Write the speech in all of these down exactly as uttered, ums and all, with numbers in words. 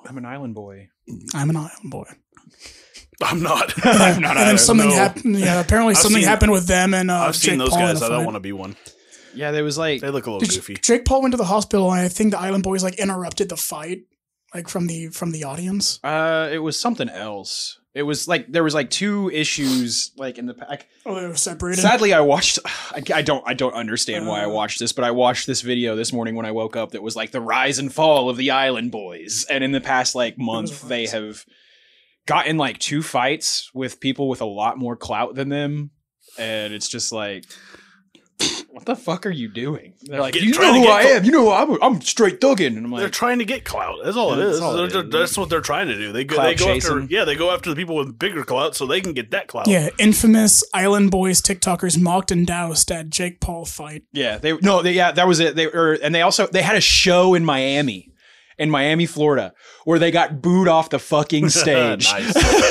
I'm an island boy. I'm an island boy. I'm not. I'm not. And then something no. happened. Yeah, apparently I've something seen- happened with them and uh, I've Jake seen those Paul in guys. the I don't fight. want to be one. Yeah, there was like They look a little Did- goofy. Jake Paul went to the hospital, and I think the Island Boys like interrupted the fight, like from the from the audience. uh, it was something else. It was like there was like two issues like in the pack. Oh, they were separated. Sadly, I watched. I, I don't. I don't understand why I Uh. watched this, but I watched this video this morning when I woke up. That was like the rise and fall of the Island Boys, and in the past like month, a they rise. have gotten like two fights with people with a lot more clout than them, and it's just like, what the fuck are you doing? They're like, Get- you trying know to who get I cl- am. You know who I'm. I'm straight thugging, and I'm They're like, trying to get clout. That's all it That's is. all it They're- is. That's what they're trying to do. They go. Clout They go chasing. after. Yeah, they go after the people with bigger clout so they can get that clout. Yeah, infamous Island Boys TikTokers mocked and doused at Jake Paul fight. yeah, they no, they, yeah, that was it. They were, and they also they had a show in Miami. In Miami, Florida, where they got booed off the fucking stage. Nice.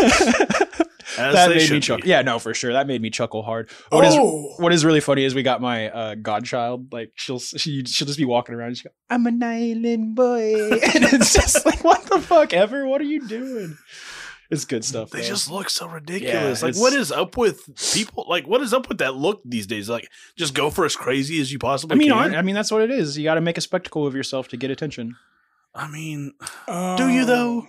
As That they made me should chuckle. be. Yeah, no, for sure. That made me chuckle hard. What is Oh. what is really funny is we got my uh, godchild. Like she'll she she'll just be walking around. And she go, "I'm an island boy," and it's just like, what the fuck ever? What are you doing? It's good stuff. They though. just look so ridiculous. Yeah, like, it's- what is up with people? Like, what is up with that look these days? Like, just go for as crazy as you I possibly mean, can. I, I mean that's what it is. You got to make a spectacle of yourself to get attention. I mean, Uh, do you though?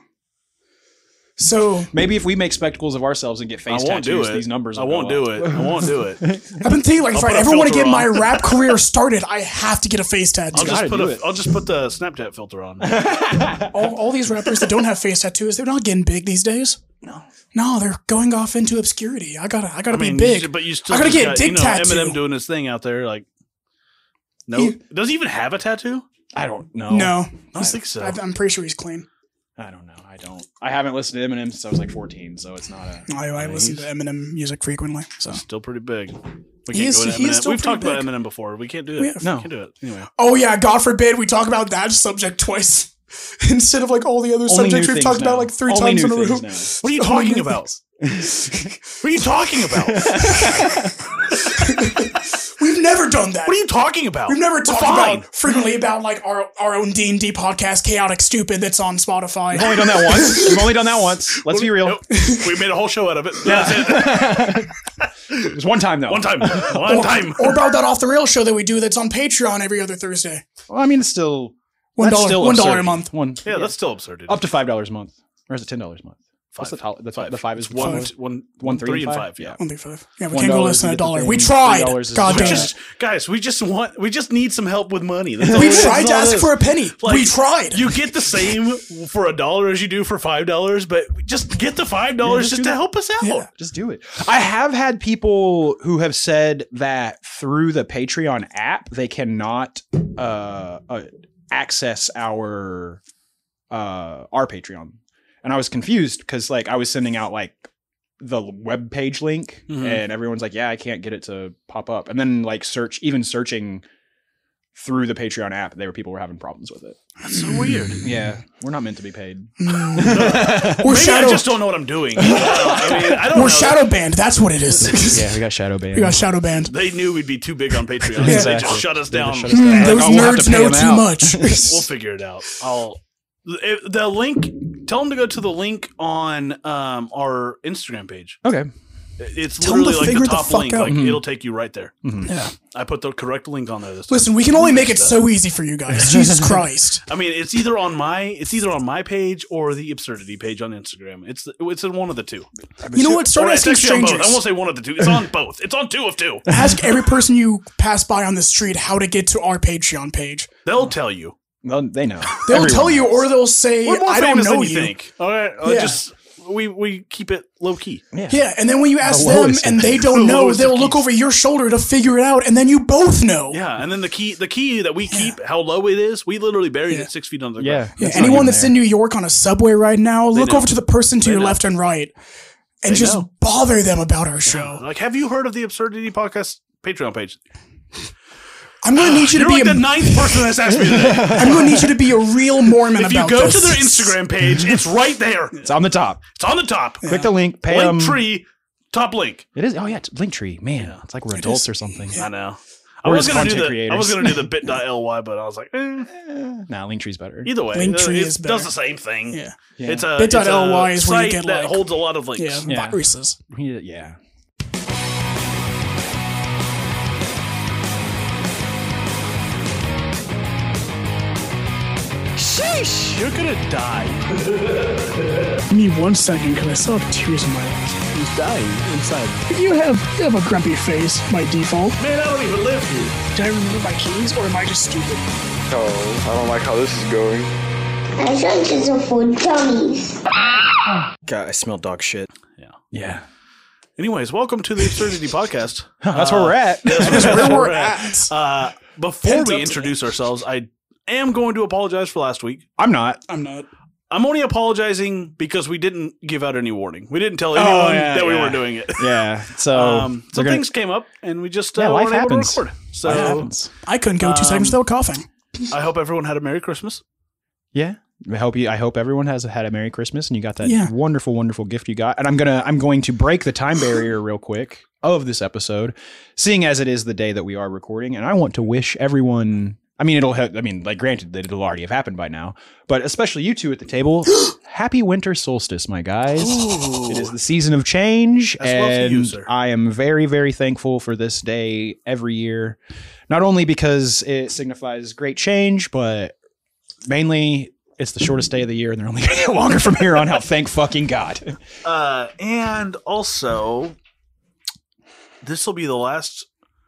So Maybe if we make spectacles of ourselves and get face I won't do tattoos, it. these numbers. I will won't go do up. it. I won't do it. I've been thinking, like, if I'll I put a ever want to filter get my on. rap career started, I have to get a face tattoo. I'll just gotta put do a. it. I'll just put the Snapchat filter on. all, all these rappers that don't have face tattoos, they're not getting big these days. No. No, they're going off into obscurity. I gotta, I gotta I mean, be you big. should- but you still I gotta just get got, dick you know, tattoo. Eminem doing his thing out there. Like, no, He- does he even have a tattoo? I don't know. No, I don't think so. I, I'm pretty sure he's clean. I don't know. I don't. I haven't listened to Eminem since I was like fourteen, so it's not a. I, I listen to Eminem music frequently. So, Still pretty big. We can't He is- go to he is Eminem. still We've talked pretty about big. Eminem before. We can't do We it. have. No. We can't do it anyway. oh yeah, God forbid we talk about that subject twice instead of like all the other Only subjects new we've things talked now. about like three Only times in new a row. things now. What are you Only talking new about? things. What are you talking about? We've never done that. What are you talking about? We've never We're talked fine. about frequently about like our our own D and D podcast, Chaotic Stupid, that's on Spotify. We've only done that once. We've only done that once. Let's be real. Nope. We made a whole show out of it. That's it. It was one time though. One time. One time. Or about that off the rail show that we do that's on Patreon every other Thursday. Well, I mean, it's still One that's dollar, still one dollar a absurd. month. One. Yeah, that's still absurd. up to five dollars a month, or is it ten dollars a month? What's the, Five. tol- the, five. the five is one, Five. one, One, three, three, and and five? five. Yeah. One thing five. Yeah, we One can't go dollar less is than a to get the dollar. thing. We Three tried. dollars is- God We damn Just, it. guys, we just want, we just need some help with money. That's all We it is. tried to That's all it ask is. for a penny. Like, we tried. You get the same for a dollar as you do for five dollars, but just get the five dollars just just do to that. help us out. Yeah. Just do it. I have had people who have said that through the Patreon app they cannot uh, uh, access our uh, our Patreon, and I was confused because like I was sending out like the web page link, Mhm. and everyone's like, "Yeah, I can't get it to pop up," and then like search, even searching through the Patreon app, there were people were having problems with it. That's so weird. Yeah, we're not meant to be paid. We're Maybe shadow. I just don't know what I'm doing. I mean, I don't We're know. shadow banned. That's what it is. Yeah, we got shadow banned. We got shadow banned. They knew we'd be too big on Patreon. so They Exactly. just shut us They down. just shut us down. Mm, Like, those oh, we'll have nerds to pay know them too out. much. We'll figure it out. I'll it, the link. Tell them to go to the link on um, our Instagram page. Okay. It's Tell 'em to literally like figure the the top fuck link. out. Like Mhm. it'll take you right there. Yeah. I put the correct link on there this time. Listen, we can only make it so easy for you guys. Jesus Christ. I mean, it's either on my it's either on my page or the Absurdity page on Instagram. It's it's in one of the two. You know what? Start Or it's asking actually on both. strangers. I won't say one of the two. It's on both. It's on two of two. Ask every person you pass by on the street how to get to our Patreon page. They'll tell you. Well, they know. They'll Everyone tell you, knows. or they'll say, We're more I don't famous know than you. you think. All right, Uh, Yeah. just we we keep it low key. Yeah, and then when you ask The them lowest and of they keys. don't The know, lowest of they'll look keys. over your shoulder to figure it out, and then you both know. Yeah, and then the key the key that we keep, how low it is, we literally buried Yeah. it six feet under the Yeah. ground. Yeah, That's not anyone even that's there. in New York on a subway right now, look know. over to the person to They your know. left and right and They just know. bother them about our show. Like, have you heard of the Absurdity Podcast Patreon page? I'm going to need you to You're be like a, the ninth person that's asked me today. I'm going to need you to be a real Mormon If you about go this. to their Instagram page, it's right there. It's on the top. It's on the top. Click the link. Pay them. Link tree, top link. It is. Oh yeah, it's Linktree. Man, it's like we're It adults is. or something. I know. I We're was just gonna do content the creators. I was gonna do the bit.ly, but I was like, eh. Eh, nah, Linktree's better. Either way, Linktree it is does better. the same thing. Yeah. Yeah. It's a Bit.ly it's is a where you site get, that like- holds a lot of links. Yeah, Yeah. viruses. yeah. Sheesh! You're gonna die. Give me one second because I still have tears in my eyes. He's dying inside. You have you have a grumpy face by default. Man, I don't even live here. Did I remember my keys or am I just stupid? Oh, I don't like how this is going. I think it's a for dummies. God, I smell dog shit. Yeah. Anyways, welcome to the Absurdity Podcast. That's where we're at. That's Where we're at. Uh, before Pent we up introduce ourselves, I am going to apologize for last week. I'm not. I'm not. I'm only apologizing because we didn't give out any warning. We didn't tell anyone yeah, that we yeah. were doing it. Yeah. So Um, they're some gonna- things came up, and we just uh, Yeah, life weren't able happens. to record. So Life happens. I couldn't go two Um, seconds without coughing. I hope everyone had a Merry Christmas. Yeah. I hope you. I hope everyone has had a Merry Christmas and you got that Yeah. wonderful, wonderful gift you got. And I'm gonna. I'm going to break the time barrier real quick of this episode, seeing as it is the day that we are recording, and I want to wish everyone. I mean, it'll. Ha- I mean, like, granted that it'll already have happened by now, but especially you two at the table. Happy winter solstice, my guys! It is the season of change, As well for and you, sir. I am very, very thankful for this day every year. Not only because it signifies great change, but mainly it's the shortest day of the year, and they're only going to get longer from here on out. Thank fucking God. Uh, and also, this will be the last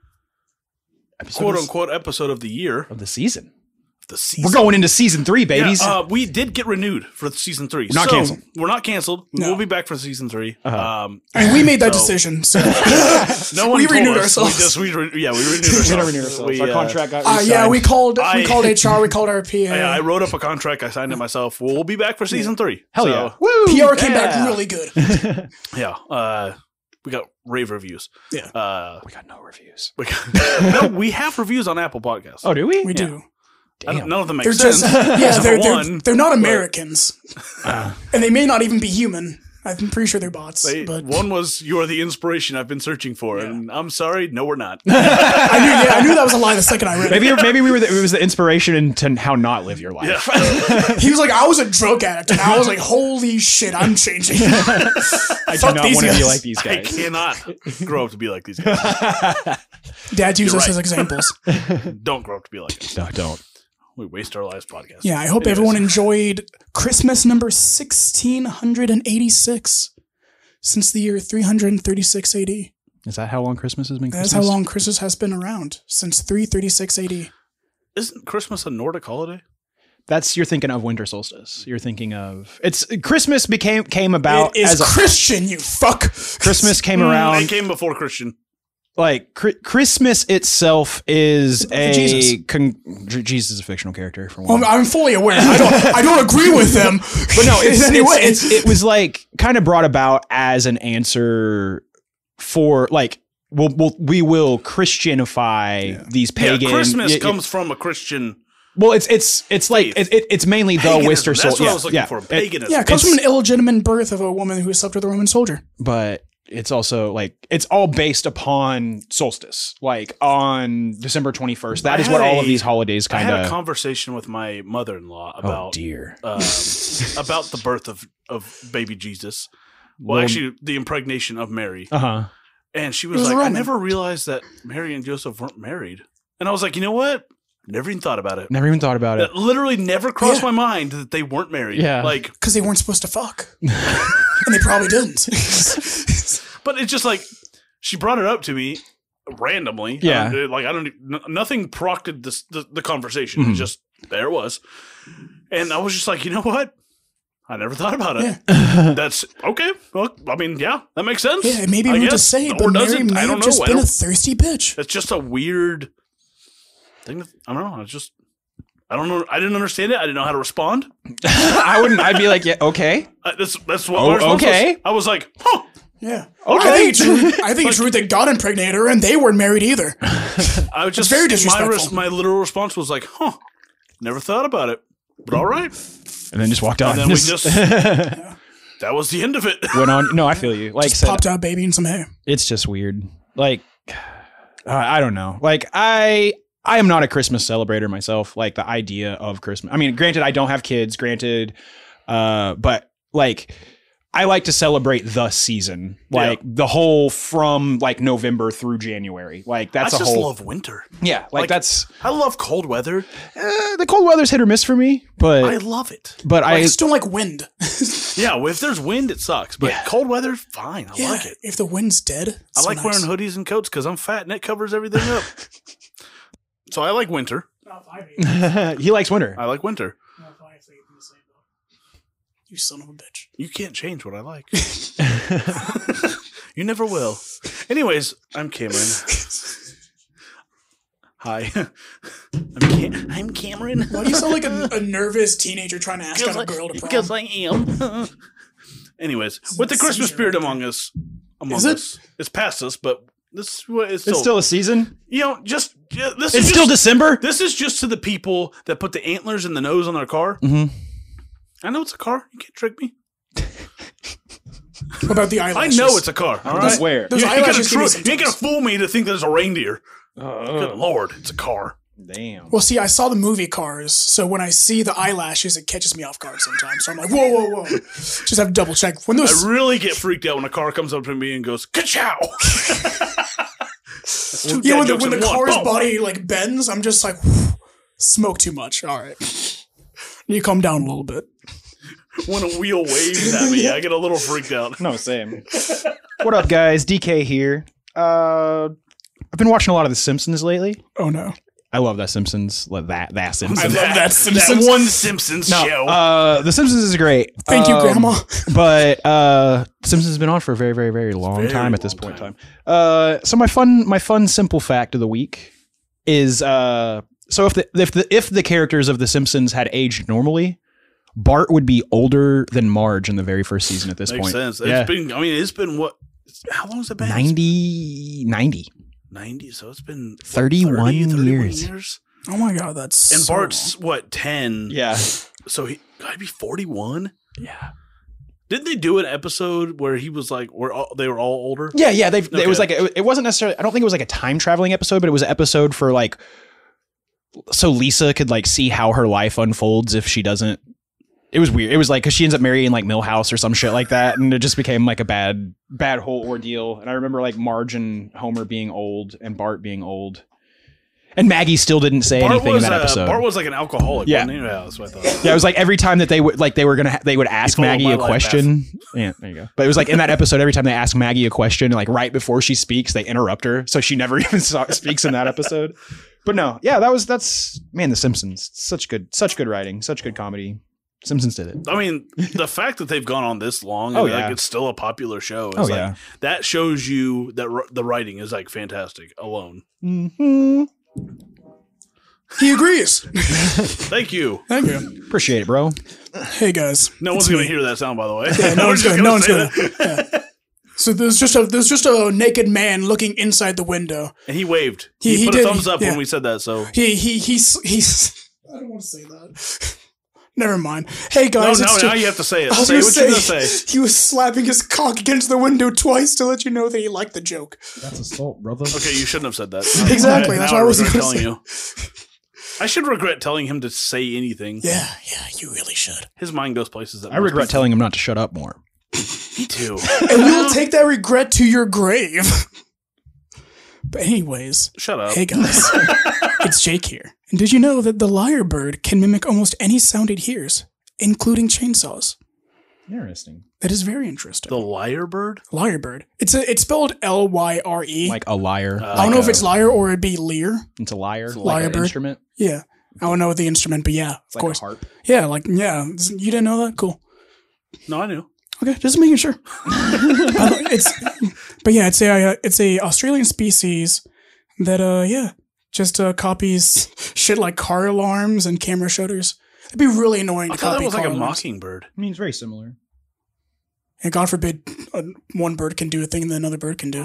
Episode quote of- unquote episode of the year. of the season. The season. We're going into season three, babies. Yeah, uh, we did get renewed for season three. We're not So, canceled. We're not canceled. No. We'll be back for season three. Uh-huh. Um, I mean, we made that So- decision. So no one we told renewed us. ourselves. We just, we re- yeah, we renewed We're ourselves. gonna renew ourselves. We, Our uh, contract got uh, re-signed. yeah, we called I- we called H R, we called our P A. I, I wrote up a contract. I signed it myself. We'll be back for season three. Hell So, yeah. Woo! P R came Yeah. back really good. Yeah. Uh, we got rave reviews. Yeah. Uh, We got no reviews. we got, no, we have reviews on Apple Podcasts. Oh, do we? We do. I don't- Damn. None of them make They're sense. just yeah, Except they're for they're, one. they're not Americans, Uh, and they may not even be human. I'm pretty sure they're bots. They- but one was "You are the inspiration I've been searching for," and I'm sorry, no, we're not. I knew yeah, I knew that was a lie the second I read it. maybe maybe we were. The, it was the inspiration into how not live your life. Yeah. He was like, I was a drug addict, and I was like, holy shit, I'm changing. I do Fuck not these want to be guys. like these I guys. cannot grow up to be like these guys. Dad used You're us right. as examples. Don't grow up to be like us. No, don't. We waste our lives podcast. Yeah, I hope Anyways. everyone enjoyed Christmas number sixteen eighty-six since the year three thirty-six A D. Is that how long Christmas has been? That's Christmas? how long Christmas has been around, since three thirty-six A D. Isn't Christmas a Nordic holiday? That's you're thinking of winter solstice. You're thinking of it's Christmas became came about It is as a, Christian, you fuck. Christmas came Mm, around. It came before Christian. Like cri- Christmas itself is a Jesus. Con- Jesus is a fictional character for Well, one. I'm fully aware. I don't. I don't agree with them. But no, it's, in any it's, way. it's, it was like kind of brought about as an answer for like we'll, we'll we will Christianify these pagan. yeah, Christmas y- y- comes from a Christian. Well, it's it's it's like Faith. it, it, it's mainly the Paganism. Winter That's solstice. what Yeah, I was looking yeah. for. It- Paganism. yeah, it comes it's- from an illegitimate birth of a woman who slept with a Roman soldier. but it's also like it's all based upon solstice, like on December twenty-first. That I is what had all of a- these holidays I kind had a of. conversation with my mother-in-law Oh about dear. um, about the birth of, of baby Jesus. Well, Well- actually, the impregnation of Mary. Uh huh. And she It was was like, I Roman. never realized that Mary and Joseph weren't married. And I was like, you know what? Never even thought about it. Never even thought about it. That literally never crossed Yeah. my mind that they weren't married. Yeah. Like, Because they weren't supposed to fuck. And they probably didn't. but it's just like, she brought it up to me randomly. Yeah. I don't- like, I don't, n- nothing proctored this, the, the conversation. Mhm. It just, there it was. And I was just like, you know what? I never thought about it. Yeah. That's okay. Well, I mean, yeah, that makes sense. Yeah, it may be I rude to guess. say, Or but does Mary it? may I have don't just know. I been a don't- thirsty bitch. It's just a weird thing. To, I don't know. It's just I don't know. I didn't understand it. I didn't know how to respond. I wouldn't. I'd be like, yeah, okay. Uh, that's that's what Oh, my response okay. was. I was like, huh. Yeah. Okay. I think it's rude, I think it's rude that God impregnated her and they weren't married either. I was just very My, disrespectful. res- my literal response was like, huh. Never thought about it, but all right. And then just walked on. And then we just that was the end of it. went on. No, I feel you. Like I Just said, popped out baby and some hair. it's just weird. Like uh, I don't know. Like I, I am not a Christmas celebrator myself. Like the idea of Christmas. I mean, granted, I don't have kids. Granted, uh, but like. I like to celebrate the season, like yeah. the whole from like November through January. Like that's I a just whole. love winter. Yeah, like, like that's. I love cold weather. Uh, the cold weather's hit or miss for me, but I love it. But like, I, I just don't like wind. Yeah, if there's wind, it sucks. But yeah. cold weather, fine. I yeah, like it. If the wind's dead, I so like nice. wearing hoodies and coats because I'm fat and it covers everything up. So I like winter. He likes winter. I like winter. You son of a bitch. You can't change what I like. You never will. Anyways, I'm Cameron. Hi. I'm, Cam- I'm Cameron. Why do you sound like a, a nervous teenager trying to ask out a girl to prom? Because I am. Anyways, with the Christmas spirit among us, among Is it? us, it's past us, but this is what it's still, it's still a season. You know, just yeah, this it's is still just, December. This is just to the people that put the antlers in the nose on their car. Mm-hmm. I know it's a car. You can't trick me. What about the eyelashes? I know it's a car. All right. Where? Those You, you, eyelashes gonna give tr- me you ain't gonna fool me to think there's a reindeer. Uh, Good Lord, it's a car. Damn. Well, see, I saw the movie Cars, so when I see the eyelashes, it catches me off guard sometimes. So I'm like, whoa, whoa, whoa. Just have to double check. When those, I really get freaked out when a car comes up to me and goes, ka-chow! Two yeah, dad when the, jokes when the in one. car's Boom. body like bends, I'm just like, smoke too much. All right, you calm down a little bit. When a wheel waves at me, I get a little freaked out. No, same. What up, guys? D K here. Uh, I've been watching a lot of The Simpsons lately. Oh no, I love that Simpsons. Love that that Simpsons. I love that Simpsons. That one Simpsons no, show. Uh, The Simpsons is great. Thank you, Um, Grandma. But uh, Simpsons has been on for a very, very, very long Very time at this long point in time. time. Uh, so my fun, my fun, simple fact of the week is uh, so if the if the if the characters of The Simpsons had aged normally, Bart would be older than Marge in the very first season at this Makes point. sense. Yeah. It's been, I mean, it's been what? How long has it been? ninety, ninety. ninety, so it's been what, thirty-one thirty, thirty-one years. years. Oh my God, that's And so Bart's, what, ten? Yeah. So he gotta be forty-one? Yeah. Didn't they do an episode where he was like, we're all, they were all older? Yeah, yeah. They Okay. it was like it, it wasn't necessarily. I don't think it was like a time traveling episode, but it was an episode for like so Lisa could like see how her life unfolds if she doesn't. It was weird. It was like because she ends up marrying like Milhouse or some shit like that, and it just became like a bad, bad whole ordeal. And I remember like Marge and Homer being old and Bart being old, and Maggie still didn't say Bart anything was, in that uh, episode. Bart was like an alcoholic. Yeah. Wasn't he? Yeah, that's what I thought. Yeah, it was like every time that they would like they were gonna ha- they would ask told Maggie my a life question. Yeah, there you go. But it was like in that episode, every time they ask Maggie a question, like right before she speaks, they interrupt her, so she never even saw, speaks in that episode. But no, yeah, that was that's man, The Simpsons, such good, such good writing, such good comedy. Simpsons did it. I mean, the fact that they've gone on this long and Oh, like yeah. it's still a popular show is Oh, like yeah. that shows you that r- the writing is like fantastic alone. Mm-hmm. He agrees. Thank you. Thank you. Appreciate it, bro. Hey guys, No it's one's going me. to hear that sound, by the way. Yeah, no We're one's just gonna. No one's say gonna. that. Yeah. So there's just a there's just a naked man looking inside the window. And he waved. He- He, he put did, a thumbs up yeah. when we said that. So He he he's he's. I don't want to say that. Never mind. Hey no, guys, no, it's now just, you have to say it. I was Say gonna what say, you're going to say. he was slapping his cock against the window twice to let you know that he liked the joke. That's assault, brother. Okay, you shouldn't have said that. Exactly, Now that's what I was regret gonna telling say. you. I should regret telling him to say anything. Yeah, yeah, you really should. His mind goes places that I regret telling him not to shut up more. me too. And you'll take that regret to your grave. But anyways, Shut up. hey guys, it's Jake here. And did you know that the lyrebird can mimic almost any sound it hears, including chainsaws? Interesting. That is very interesting. The lyrebird? Lyrebird. It's a, it's spelled L Y R E. Like a liar. Uh, I don't know Like if a- it's lyre or it'd be lyre. It's a liar. a Like an lyrebird. instrument. Yeah. I don't know the instrument, but yeah, It's of like course. a harp. Yeah, like, yeah. You didn't know that? Cool. No, I knew. Okay, just making sure. Uh, it's, but yeah, it's a uh, it's a Australian species that uh yeah just uh, copies shit like car alarms and camera shutters. It'd be really annoying I to thought copy that was like car a alarms. mockingbird. I mean, it's very similar. And God forbid uh, one bird can do a thing that another bird can do.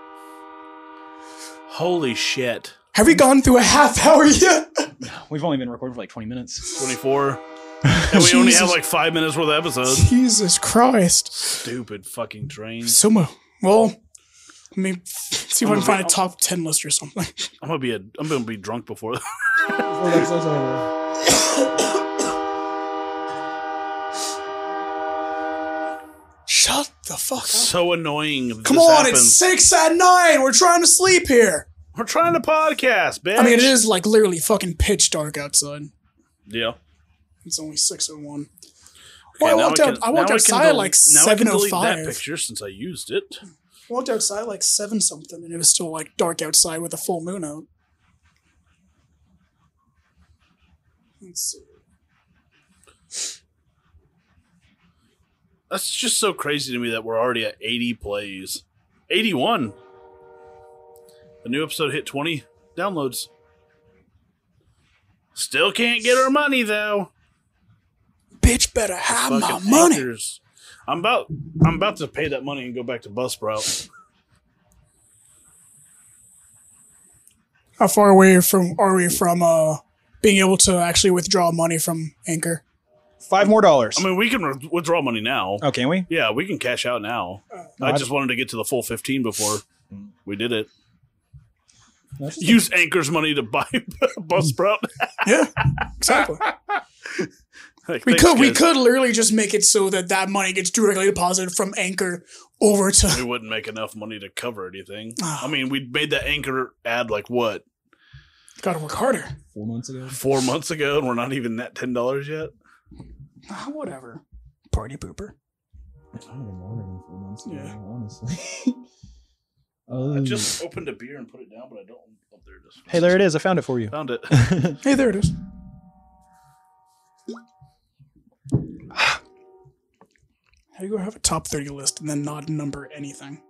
Holy shit. Have we gone through a half hour yet? We've only been recording for like twenty minutes. twenty-four. And we only have Jesus. like five minutes worth of episodes. Jesus Christ. Stupid fucking train. So, mu- well, Let me see if I can find a top ten list or something. I'm gonna be a. I'm gonna be drunk before. Before that starts over. Shut the fuck up. So annoying. Come this on, happens. it's six at night. We're trying to sleep here. We're trying to podcast, bitch. I mean, it is like literally fucking pitch dark outside. Yeah. It's only six oh one. Okay, Well, I now walked we out. can- I walked now we can outside del- at like now I can seven oh delete that five. picture since I used it. Walked outside like seven something, and it was still like dark outside with a full moon out. Let's see. That's just so crazy to me that we're already at eighty plays. eighty-one. The new episode hit twenty downloads. Still can't get our money though. Bitch better have my Fucking money. anchors. I'm about I'm about to pay that money and go back to Buzzsprout. How far away from are we from uh being able to actually withdraw money from Anchor? Five more dollars. I mean, we can re- withdraw money now. Oh, can we? Yeah, we can cash out now. I just wanted to get to the full fifteen before we did it. That's just Use Anchor's money to buy Buzzsprout. Yeah, exactly. Like, We thanks, could we guys. could literally just make it so that that money gets directly deposited from Anchor over to. We wouldn't make enough money to cover anything. Oh. I mean, we made that Anchor ad like what Gotta work harder. four months ago. four months ago, and we're not even at ten dollars yet. Ah, whatever. Party pooper. Not even longer than four months ago, Yeah. honestly. um, I just opened a beer and put it down, but I don't. Oh, there it is. Hey, there it is. I found it for you. Found it. Hey, there it is. How do you go have a top thirty list and then not number anything?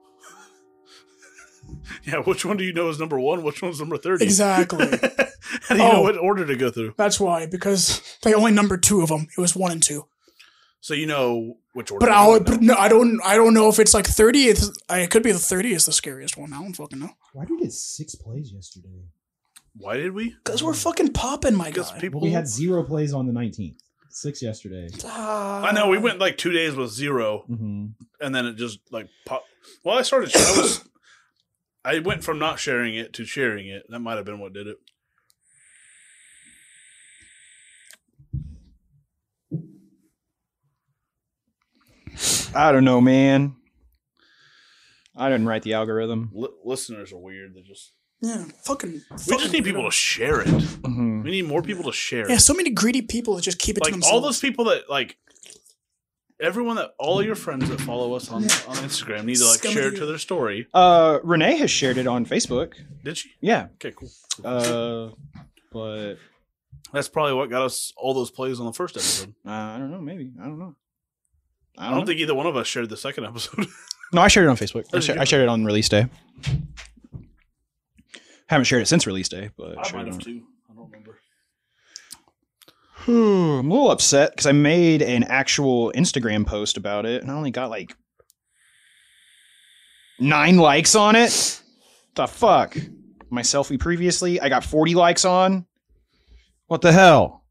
Yeah, which one do you know is number one? Which one's number thirty? Exactly. How do you know Oh. what order to go through? That's why, because they only numbered two of them. It was one and two. So you know which order. But to I go would, in but now. no, I don't. I don't know if it's like thirtieth. It could be the thirtieth, the scariest one. I don't fucking know. Why did we get six plays yesterday? Why did we? Because we're fucking popping, my Because guy. people. Well, we had zero plays on the nineteenth. Six yesterday. I know we went like two days with zero, Mm-hmm. and then it just like popped. Well, I started. I was. I went from not sharing it to sharing it. That might have been what did it. I don't know, man. I didn't write the algorithm. Li- listeners are weird. They just. Yeah, fucking. We fucking just need people to share it. Mhm. We need more people to share Yeah, it. so many greedy people that just keep it to Like themselves. all those people that like. Everyone that all of your friends that follow us on, on Instagram need to like Scum of share the it to their story. Uh, Renee has shared it on Facebook. Did she? Yeah. Okay, cool. Uh, but That's probably what got us all those plays on the first episode. uh, I don't know. Maybe I don't know. I I don't, don't know. think either one of us shared the second episode. No, I shared it on Facebook. I, Oh, sha- you I did? shared it on release day. Haven't shared it since release day, but I shared might it have on- too. I don't remember. I'm a little upset because I made an actual Instagram post about it, and I only got like nine likes on it. The fuck? My selfie previously, I got forty likes on. What the hell?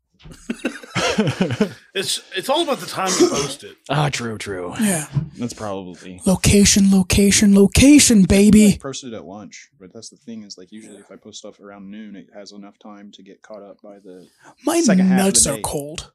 It's it's all about the time you post it. Ah, true, true. Yeah. That's probably. Location, location, location, I baby. posted it at lunch, but that's the thing is like usually if I post stuff around noon, it has enough time to get caught up by the. My Second half of nuts the are day. cold.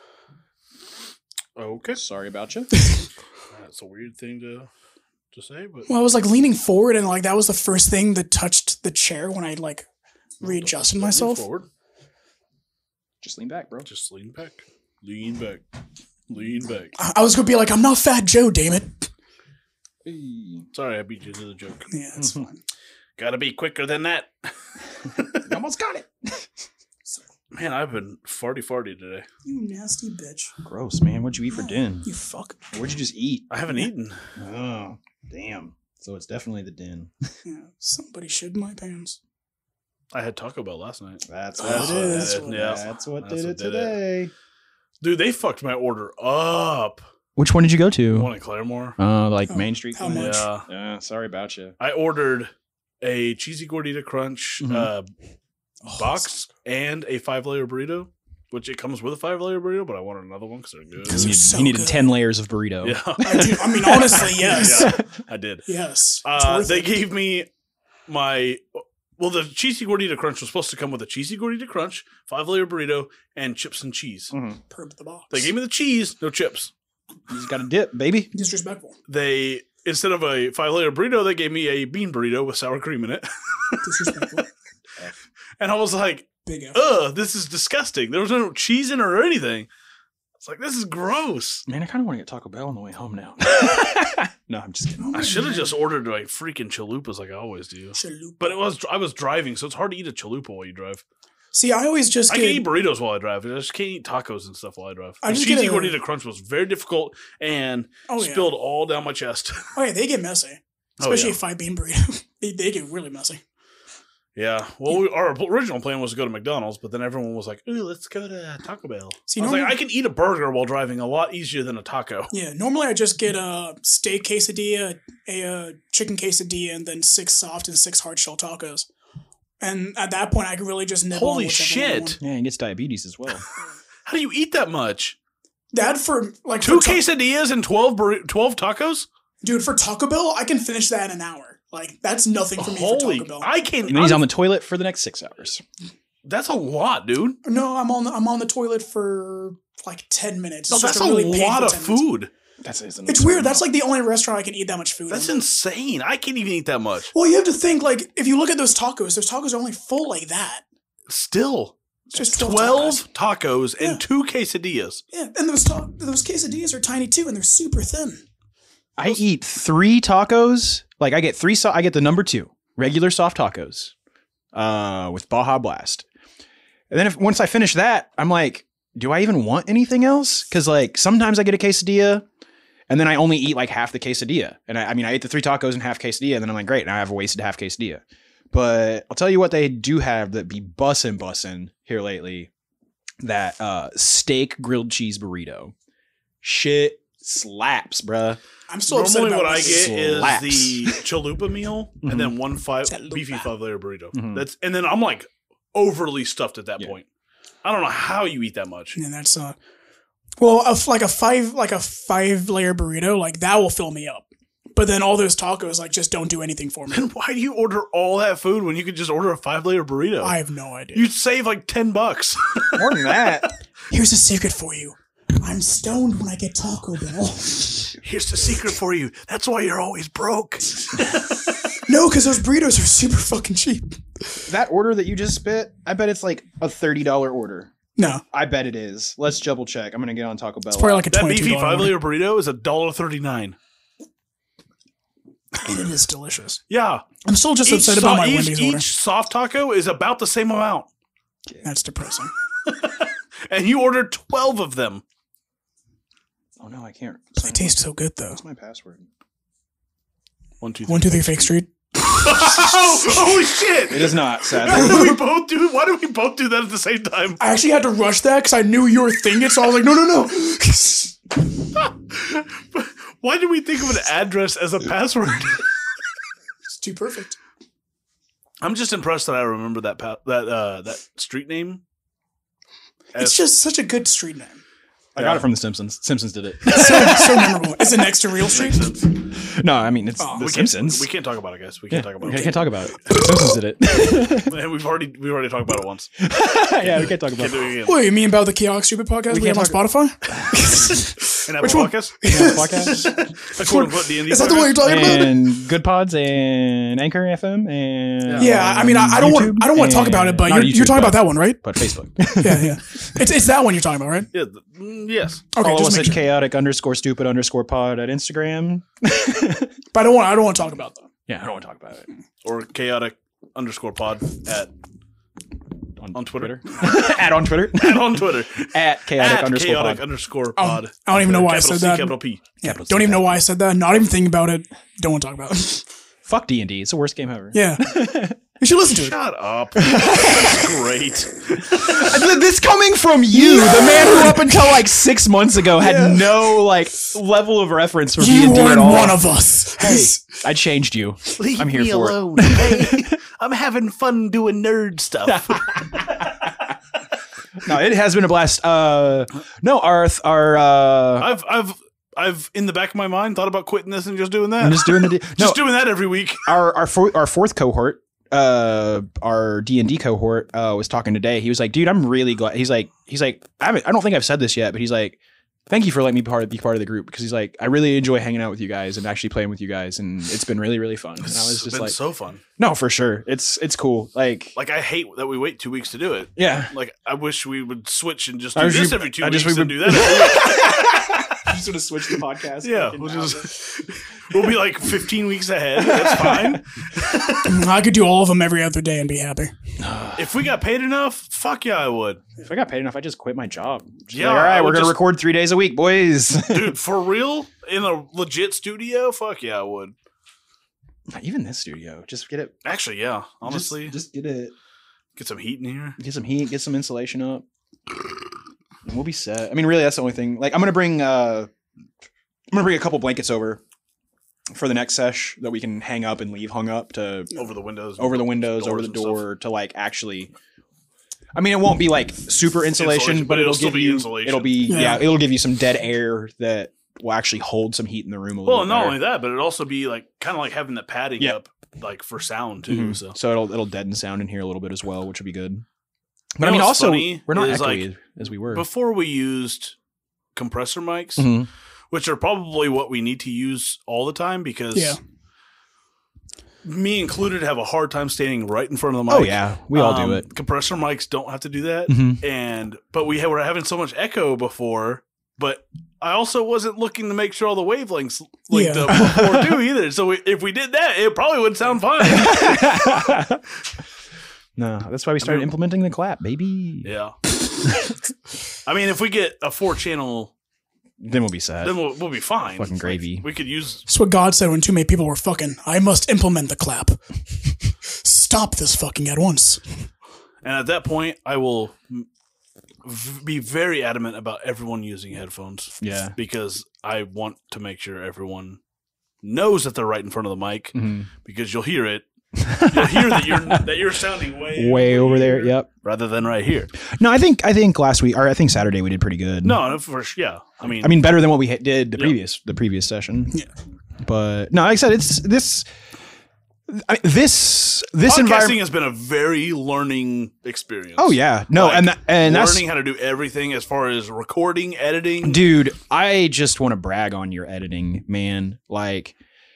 Okay, Sorry about you. that's a weird thing to to say, but Well, I was like leaning forward, and like that was the first thing that touched the chair when I like readjusted Lean myself. forward. Just lean back, bro. Just lean back, lean back, lean back. I I was gonna be like, I'm not Fat Joe, damn it. Hey. Sorry, I beat you to the joke. Yeah, that's fine. Gotta be quicker than that. You almost got it. Man, I've been farty farty today. You nasty bitch. Gross, man. What'd you eat for din? You fuck. What'd you just eat? I haven't eaten. Oh, damn. So it's definitely the din. Yeah, somebody shit in my pants. I had Taco Bell last night. That's That's what it what is. did it. Yeah. That's what That's did what it did it. today. Dude, they fucked my order up. Which one did you go to? One in Claremore. Uh, like Oh, Main Street. how one? much? Yeah. Yeah, sorry about you. I ordered a cheesy gordita crunch Mhm. uh, Oh, box and a five layer burrito. which it comes with a five layer burrito, but I wanted another one because they're good. Because He they're needed, so he needed good. ten layers of burrito. Yeah, I, do, I mean, honestly, yes. yeah, I did. Yes. It's Uh, worth they it. gave me my well, the cheesy gordita crunch was supposed to come with a cheesy gordita crunch, five layer burrito, and chips and cheese. Mhm. Per the box. They gave me the cheese, no chips. You just got to dip, baby. Disrespectful. They instead of a five layer burrito, they gave me a bean burrito with sour cream in it, Disrespectful. and I was like, Big F. "Ugh, this is disgusting." There was no cheese in it or anything. It's like this is gross. Man, I kind of want to get Taco Bell on the way home now. No, I'm just kidding. I should have just ordered like freaking chalupas like I always do. Chalupa. But it was I was driving, so it's hard to eat a chalupa while you drive. See, I always just I get. can eat burritos while I drive. I just can't eat tacos and stuff while I drive. I The just cheesy get a- gordita crunch was very difficult and Oh, yeah. spilled all down my chest. Oh, yeah, they get messy. Oh, Especially yeah. a five bean burrito. they, they get really messy. Yeah. Well, we, our original plan was to go to McDonald's, but then everyone was like, "Ooh, let's go to Taco Bell." See, I was normally- like, I can eat a burger while driving a lot easier than a taco. Yeah, normally I just get a steak quesadilla, a, uh chicken quesadilla, and then six soft and six hard shell tacos. And at that point, I could really just nibble Holy on whichever one I shit. want. Yeah, he gets diabetes as well. How do you eat that much? That for like Two for ta- quesadillas and twelve burri- twelve tacos? dude for Taco Bell, I can finish that in an hour. Like that's nothing for me Holy, for Taco Bell. I can't. And then he's I'm- on the toilet for the next six hours. that's a lot, dude. no, I'm on the, I'm on the toilet for like ten minutes. No, It's that's just a really painful lot of ten minutes. food. That's it's, It's weird. That's like the only restaurant I can eat that much food. That's in. insane. I can't even eat that much. Well, you have to think like if you look at those tacos, those tacos are only full like that. Still, It's just twelve. twelve tacos. tacos and Yeah. two quesadillas. Yeah, and those ta- those quesadillas are tiny too, and they're super thin. I eat three tacos. Like I get three. So- I get the number two regular soft tacos, uh, with Baja Blast. And then if once I finish that, I'm like, do I even want anything else? Because like sometimes I get a quesadilla, and then I only eat like half the quesadilla. And I, I mean, I ate the three tacos and half quesadilla, and then I'm like, great, now I have a wasted half quesadilla. But I'll tell you what they do have that be bussin' bussin' here lately. That uh, steak grilled cheese burrito. Shit slaps, bruh. I'm still upset Normally, about what I this. get Slaps. is the chalupa meal Mhm. and then one five Chalupa. beefy five layer burrito. Mhm. That's and then I'm like overly stuffed at that Yeah. point. I don't know how you eat that much. And that's uh, well, a f like a five like a five layer burrito, like that will fill me up. But then all those tacos like just don't do anything for me. Then why do you order all that food when you could just order a five layer burrito? I have no idea. You'd save like ten bucks. More than that. Here's a secret for you. I'm stoned when I get Taco Bell. Here's the secret for you. That's why you're always broke. No, because those burritos are super fucking cheap. That order that you just spit, I bet it's like a thirty dollar order. No, I bet it is. Let's double check. I'm gonna get on Taco Bell. it's probably like a That twenty-two beefy dollar five one. layer burrito is a dollar thirty nine. And it is delicious. Yeah. I'm still just Each, upset so- about my each, Wendy's order. each soft taco is about the same amount. That's depressing. And you ordered twelve of them. Oh no, I can't. They taste so good though. What's my password? One, two, One, two, three, Fake Street. oh, holy shit! It is not, Why sadly. do we both do? Why do we both do that at the same time? I actually had to rush that because I knew you were thinking it, so I was like, no, no, no. Why did we think of an address as a password? It's too perfect. I'm just impressed that I remember that pa- that uh, that street name. It's As- just such a good street name. I got it from The Simpsons. Simpsons did it. So, so memorable. Is it next to Real Street? Simpsons. No, I mean it's Oh, The we can't, Simpsons. we can't talk about it, guys. We yeah, can't talk about we it. can't talk about it. The Simpsons did it. And we've already we've already talked about it once. Yeah, we can't talk about Can't do it. it again. Wait, you mean about the Chaotic Stupid podcast we, We have on can't Spotify? And Apple Which one? Podcast. We have a podcast. A quote unquote D and D Is that the one you're talking about? and Good Pods and Anchor F M and Yeah, I mean, I, I don't want, YouTube I don't want to talk about it, and- but not you're, you're YouTube, talking about but- that one, right? But Facebook. Yeah, yeah. It's it's that one you're talking about, right? Yeah. th- mm, yes. Okay, Follow just us make at sure. chaotic underscore stupid underscore pod at Instagram. But I don't want, I don't want to talk about that. Yeah, I don't want to talk about it. Or chaotic underscore pod at on Twitter. at on Twitter. at on Twitter. at chaotic at underscore chaotic pod. underscore Um, pod. I don't even know why I Capital said C, that. Capital P. Yeah, Capital don't C, even know why I said that. Not even thinking about it. Don't want to talk about it. Fuck D and D. It's the worst game ever. Yeah. You should listen to it. Shut up. That's great. This coming from you, the man who up until like six months ago had Yeah. no like level of reference for D You and D at weren't all. one of us. Hey, I changed you. Leave I'm here me for alone. Okay? I'm having fun doing nerd stuff. No, it has been a blast. Uh, no, our our uh, I've I've I've in the back of my mind thought about quitting this and just doing that. I'm just doing the just no doing that every week. our our four, our fourth cohort, uh, our D and D cohort, uh, was talking today. He was like, "Dude, I'm really glad." He's like, he's like, I haven't, I don't think I've said this yet, but he's like, "Thank you for letting me part of, be part of the group," because he's like, "I really enjoy hanging out with you guys and actually playing with you guys, and it's been really really fun." And I was It's just been like, so fun. "No, for sure, it's it's cool." Like, Like I hate that we wait two weeks to do it. yeah, Like I wish we would switch and just I do wish this we- every two I weeks just we and would- do that. Every week. just want to switch the podcast. Yeah, we'll just we'll be like fifteen weeks ahead. That's fine. I could do all of them every other day and be happy. If we got paid enough, fuck yeah, I would. If I got paid enough, I just quit my job. Just Yeah, like, all I right, would we're gonna just- record three days a week, boys. Dude, for real? In a legit studio? Fuck yeah, I would. Even this studio, just get it. Actually, yeah. Honestly, just, just get it. get some heat in here. Get some heat, get some insulation up, and we'll be set. I mean, really, that's the only thing. Like, I'm gonna bring, uh, I'm gonna bring a couple blankets over for the next sesh that we can hang up and leave hung up to Over the windows. over the windows, over doors the and stuff. door to like actually. I mean, it won't be like super insulation, Insulation, but, but it'll, it'll still give be you. insulation. It'll be yeah. Yeah. It'll give you some dead air that will actually hold some heat in the room a little. Well, bit not better. only that, but it'd also be like kind of like having the padding Yeah. up, like for sound too. Mhm. So, So it'll it'll deaden sound in here a little bit as well, which will be good. But You I know mean, what's also funny we're not is, echoey like, as we were. before we used compressor mics, Mhm. which are probably what we need to use all the time because Yeah. me included have a hard time standing right in front of the mic. Oh yeah, we all do Um, it. Compressor mics don't have to do that, Mhm. and but we were having so much echo before. But I also wasn't looking to make sure all the wavelengths linked Yeah. up before too either. So we, if we did that, it probably would sound fine. No, that's why we started mean- implementing the clap, baby. Yeah. I mean, if we get a four channel, Then we'll be set. then we'll, we'll be fine. Fucking gravy. Like, we could use. That's what God said when too many people were fucking. I must implement the clap. Stop this fucking at once. And at that point, I will v- be very adamant about everyone using headphones. Yeah. Because I want to make sure everyone knows that they're right in front of the mic Mhm. because you'll hear it. You'll hear that you're that you're sounding way Way over there. here Yep. rather than right here. No, I think I think last week or I think Saturday we did pretty good. No, no, for sure. Yeah, I mean, I mean better than what we ha- did the Yeah. previous the previous session. Yeah. But no, like I said, it's this. I mean, this this podcasting environment. has been a very learning experience. Oh yeah, no, Like, and that, and that's learning how to do everything as far as recording, editing. dude. I just want to brag on your editing, man. Like.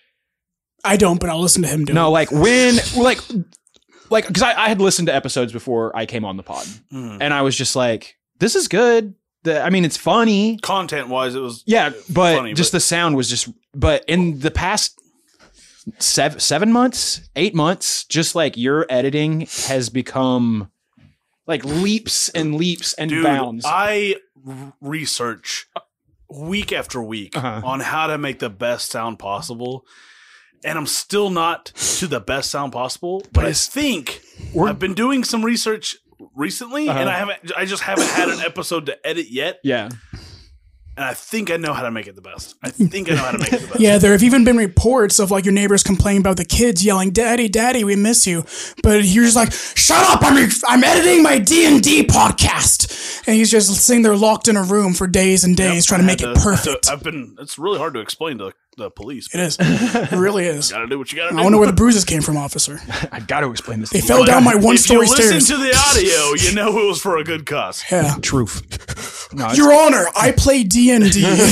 I don't, but I'll listen to him do No, it. like when, like, like, because I, I had listened to episodes before I came on the pod, Mhm. and I was just like, "This is good." The, I mean, it's funny, Content wise, it was yeah, but funny, just but- the sound was just. But in the past seven, seven months, eight months, just like your editing has become like leaps and leaps and dude. bounds. I r- research week after week Uh-huh. on how to make the best sound possible. And I'm still not to the best sound possible, but I it's- think We're- I've been doing some research recently, Uh-huh. and I haven't. I just haven't had an episode to edit yet, yeah, and I think I know how to make it the best. I think I know how to make it the best. Yeah, there have even been reports of like your neighbors complaining about the kids yelling, "Daddy, Daddy, we miss you." But you're just like, "Shut up! I'm I'm editing my D and D podcast," and he's just sitting there locked in a room for days and days Yep, trying to I make had it to- perfect. to- I've been. It's really hard to explain to the police. It is. It really is. Gotta do what you gotta do. I wonder where the bruises came from, officer. I got to explain this. They to you. fell down my If one-story you listen stairs. to the audio, you know it was for a good cause. Yeah. Truth. No, it's- Your Honor, I play D and D. no,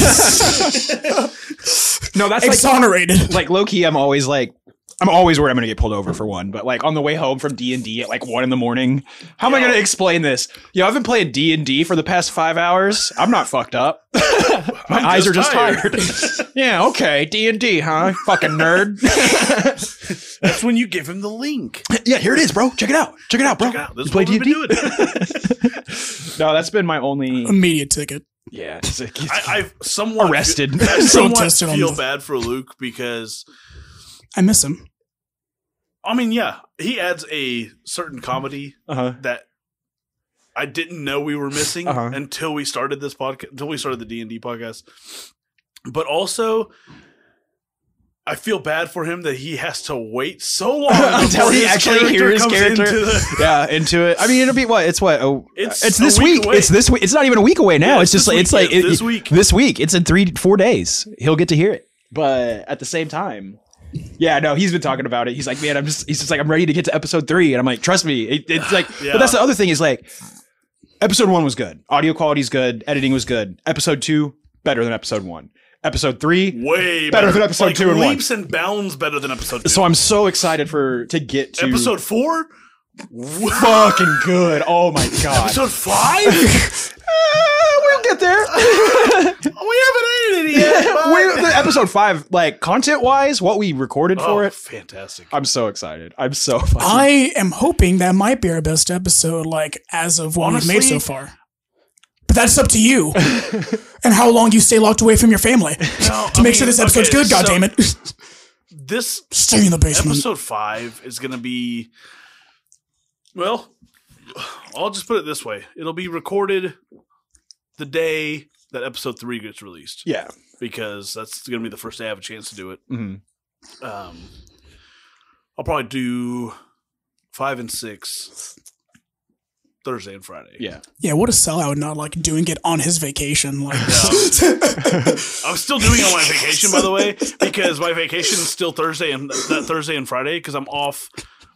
that's like Exonerated. like low key. I'm always like, I'm always worried I'm going to get pulled over for one. But like on the way home from D and D at like one in the morning, how am I Yo. going to explain this? Yo, I've been playing D and D for the past five hours. I'm not fucked up. My I'm eyes just are just tired. tired. Yeah, okay, D and D, huh? Fucking nerd. That's when you give him the link. Yeah, here it is, bro. Check it out. Check it out, bro. Check it out. This You is what we've been D and D? doing. No, that's been my only. Immediate ticket. Yeah, it's like, I, I've somewhat arrested. I somewhat Protested on feel the- bad for Luke because I miss him. I mean, yeah, he adds a certain comedy uh-huh. that I didn't know we were missing Uh-huh. until we started this podcast, until we started the D and D podcast. But also, I feel bad for him that he has to wait so long Until before he his actually character hears his comes character. into the- yeah, into it. I mean, it'll be what? It's what? Oh, It's it's, a this week week. away. It's this week. It's not even a week away now. Yeah, it's it's just this like it's week. like Yeah, it- this week. This week. It's in three, four days. He'll get to hear it. But at the same time, yeah, no, he's been talking about it. He's like, man, I'm just. He's just like, I'm ready to get to episode three, and I'm like, trust me. It, it's like, Yeah. but that's the other thing is like, episode one was good. Audio quality's good. Editing was good. Episode two better than episode one. Episode three way better better, than episode like two and one. leaps and bounds better than episode two. So I'm so excited for to get to episode four, fucking good. Oh my god. episode five. Uh, we'll get there. We haven't edited it yet. but- we, the episode five, like content wise, what we recorded oh, for it. fantastic! I'm so excited. I'm so fucking. I am hoping that might be our best episode, like as of what we've made Honestly- so far. But that's up to you, and how long you stay locked away from your family No, to I make sure mean, this episode's okay, good. God so damn it! This Stay in the basement. episode five is going to be. Well, I'll just put it this way: it'll be recorded the day that episode three gets released, yeah. because that's going to be the first day I have a chance to do it. Mhm. Um, I'll probably do five and six Thursday and Friday. Yeah. Yeah, what a sellout! Not like doing it on his vacation. Like, I'm still doing it on my vacation, by the way, because my vacation is still Thursday and that Thursday and Friday because I'm off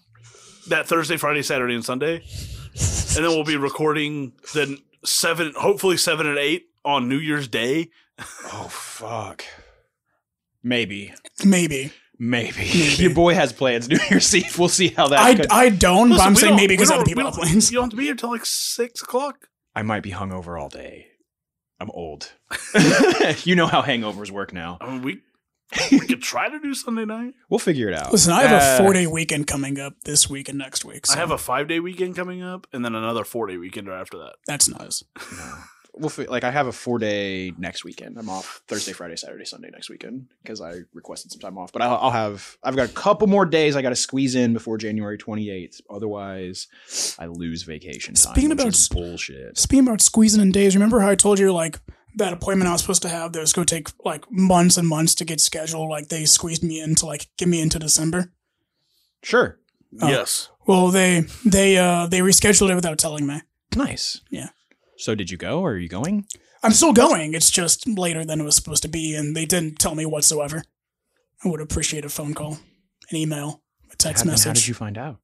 that Thursday, Friday, Saturday, and Sunday, and then we'll be recording the seven, hopefully seven and eight on New Year's Day. Oh fuck. Maybe. maybe Maybe. Maybe. Your boy has plans New Year's Eve. We'll see how that. I, could- I don't, but Listen, I'm we saying don't- maybe we because other don't- people we have don't- plans. You don't have to be here till like six o'clock. I might be hungover all day. I'm old. You know how hangovers work now. I mean, we we could try to do Sunday night. We'll figure it out. Listen, I have Uh, a four day weekend coming up this week and next week. So I have a five day weekend coming up, and then another four day weekend after that. that's nice. We'll fi- like I have a four day next weekend. I'm off Thursday, Friday, Saturday, Sunday next weekend because I requested some time off. But I'll, I'll have I've got a couple more days I got to squeeze in before January twenty-eighth. Otherwise, I lose vacation time. Speaking which about is s- bullshit. Speaking about squeezing in days, remember how I told you like that appointment I was supposed to have that was going to take like months and months to get scheduled? Like they squeezed me in to like get me into December. Sure, Oh. Yes. Well, they they uh they rescheduled it without telling me. nice. Yeah. So did you go? Or are you going? I'm still going. It's just later than it was supposed to be, and they didn't tell me whatsoever. I would appreciate a phone call, an email, a text How- message. How did you find out?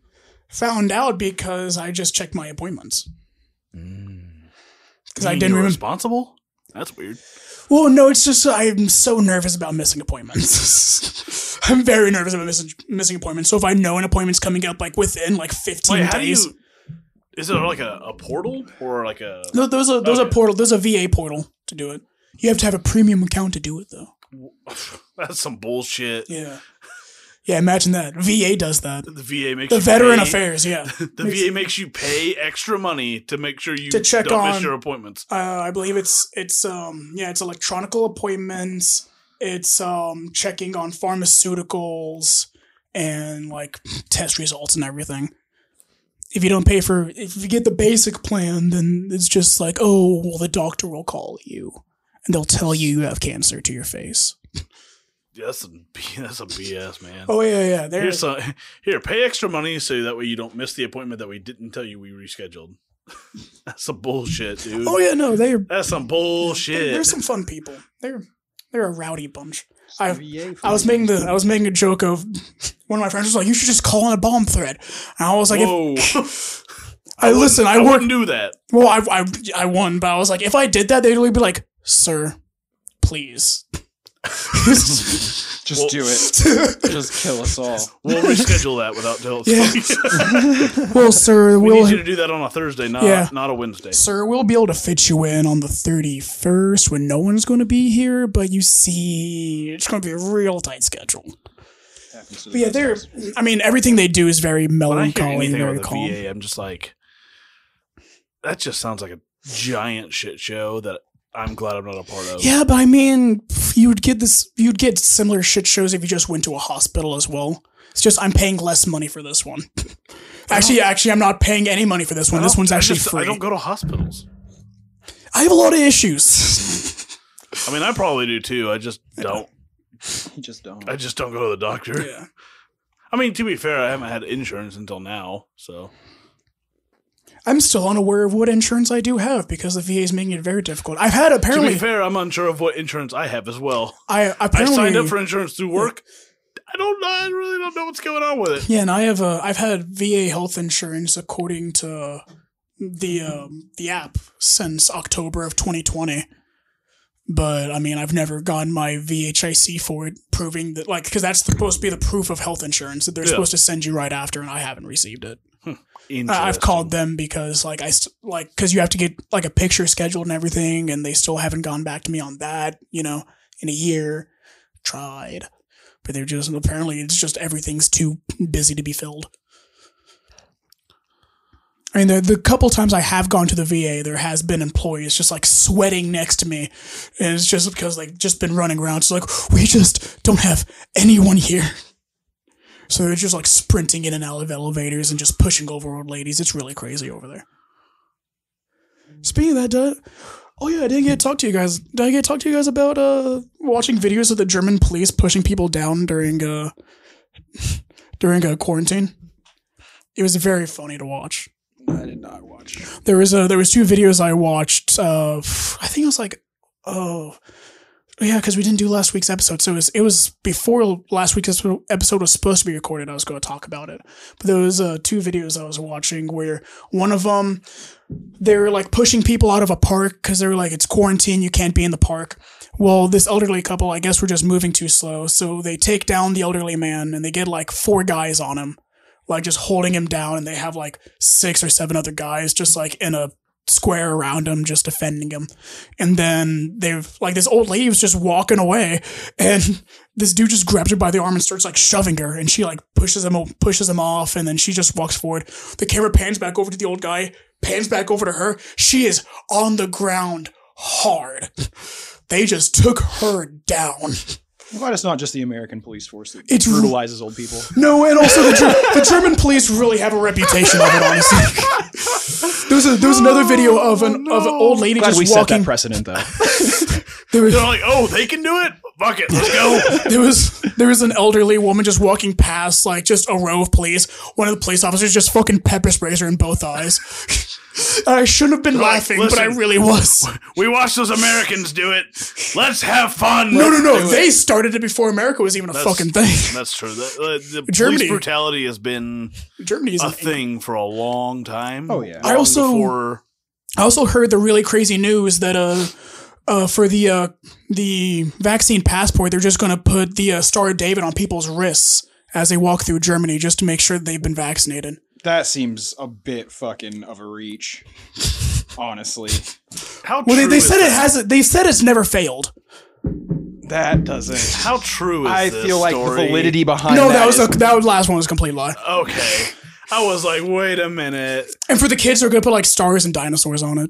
Found out because I just checked my appointments. Mm. Because I You mean didn't you're remember. responsible. That's weird. Well, no, it's just I'm so nervous about missing appointments. I'm very nervous about missing missing appointments. So if I know an appointment's coming up like within like fifteen Wait, how do days, you? Is it like a, a portal or like a? no, there's a there's a Okay. portal, there's a V A portal to do it. You have to have a premium account to do it though. That's some bullshit. Yeah, yeah. Imagine that V A does that. The V A makes The you Veteran pay, Affairs, yeah. The V A makes you pay extra money to make sure you To check don't on- miss your appointments. Uh, I believe it's it's um yeah it's electronical appointments. It's um checking on pharmaceuticals and like test results and everything. If you don't pay for if you get the basic plan, then it's just like, oh well, the doctor will call you and they'll tell you you have cancer to your face. Yeah, that's some B- that's some B S, man. Oh yeah yeah there. Here's some, here, pay extra money so that way you don't miss the appointment that we didn't tell you we rescheduled. That's some bullshit, dude. Oh yeah no they're That's some bullshit. they're some fun people. They're they're a rowdy bunch. I I was making the I was making a joke of one of my friends was like, you should just call on a bomb thread. And I was like, if, Whoa. I listen, I, I work. wouldn't do that. Well, I, I I won, but I was like, if I did that, they'd really be like, sir, please. Just Well- do it. Just kill us all. We'll reschedule that without telling Yeah. Well, sir, We we'll need you to do that on a Thursday, not Yeah. not a Wednesday. sir, we'll be able to fit you in on the thirty-first when no one's going to be here. But you see, it's going to be a real tight schedule. But yeah, they're. I mean, everything they do is very When I hear melancholy, anything very about the calm. V A, I'm just like, that just sounds like a giant shit show that I'm glad I'm not a part of. Yeah, but I mean, you'd get this. You'd get similar shit shows if you just went to a hospital as well. It's just I'm paying less money for this one. actually, actually, I'm not paying any money for this one. I This don't- one's I actually just- free. I don't go to hospitals. I have a lot of issues. I mean, I probably do too. I just don't You just don't. I just don't go to the doctor. Yeah. I mean, to be fair, I haven't had insurance until now, so. I'm still unaware of what insurance I do have because the V A is making it very difficult. I've had apparently. To be fair, I'm unsure of what insurance I have as well. I I apparently signed up for insurance through work. I don't know. I really don't know what's going on with it. Yeah, and I have uh, I've had V A health insurance according to the um, the app since October of twenty twenty. But I mean, I've never gotten my V H I C for it, proving that like because that's supposed to be the proof of health insurance that they're Yeah. supposed to send you right after, and I haven't received it. I- I've Interesting. called them because like I st- like because you have to get like a picture scheduled and everything, and they still haven't gone back to me on that. You know, in a year, tried, but they're just apparently it's just everything's too busy to be filled. I mean, the the couple times I have gone to the V A, there has been employees just like sweating next to me, and it's just because like just been running around. It's like we just don't have anyone here. So they're just like sprinting in and out of elevators and just pushing over old ladies. It's really crazy over there. Speaking of that, did I- oh yeah, I didn't get to talk to you guys. Did I get to talk to you guys about uh watching videos of the German police pushing people down during uh during a quarantine? It was very funny to watch. I did not watch. There was a there was two videos I watched. Uh, I think it was like oh. Yeah, because we didn't do last week's episode, so it was, it was before last week's episode was supposed to be recorded. I was going to talk about it, but there was uh, two videos I was watching where one of them they were like pushing people out of a park because they were like it's quarantine, you can't be in the park. Well, this elderly couple, I guess, were just moving too slow, so they take down the elderly man and they get like four guys on him, like just holding him down, and they have like six or seven other guys just like in a square around him just defending him. And then they've like this old lady was just walking away and this dude just grabs her by the arm and starts like shoving her, and she like pushes him pushes him off, and then she just walks forward. The camera pans back over to the old guy, pans back over to her. She is on the ground hard. They just took her down. I'm glad it's not just the American police force that It's- brutalizes old people. No, and also the, Ger- the German police really have a reputation of it, honestly. There was, a, there was another video of an of an old lady Glad just we set walking. that precedent, though. There was, They're like, oh, they can do it? Fuck it, let's go. there was there was an elderly woman just walking past, like just a row of police. One of the police officers just fucking pepper sprays her in both eyes. I shouldn't have been Like, laughing, but I listen. really was. We watched those Americans do it. Let's have fun. No, no, no. They started it before America was even a That's- fucking thing. That's true. The, the, the Germany. police brutality has been Germany's a an- thing for a long time. Oh, yeah. I Long also- before- I also heard the really crazy news that uh, uh, for the uh, the vaccine passport, they're just going to put the uh, Star of David on people's wrists as they walk through Germany, just to make sure they've been vaccinated. That seems a bit fucking of a reach, honestly. how Well, they, true they is said it that? hasn't. They said it's never failed. That doesn't. How true is I this feel like story? the validity behind No, that, that was is- a, that last one was a complete lie. Okay. I was like, wait a minute. And for the kids, they're going to put like stars and dinosaurs on it.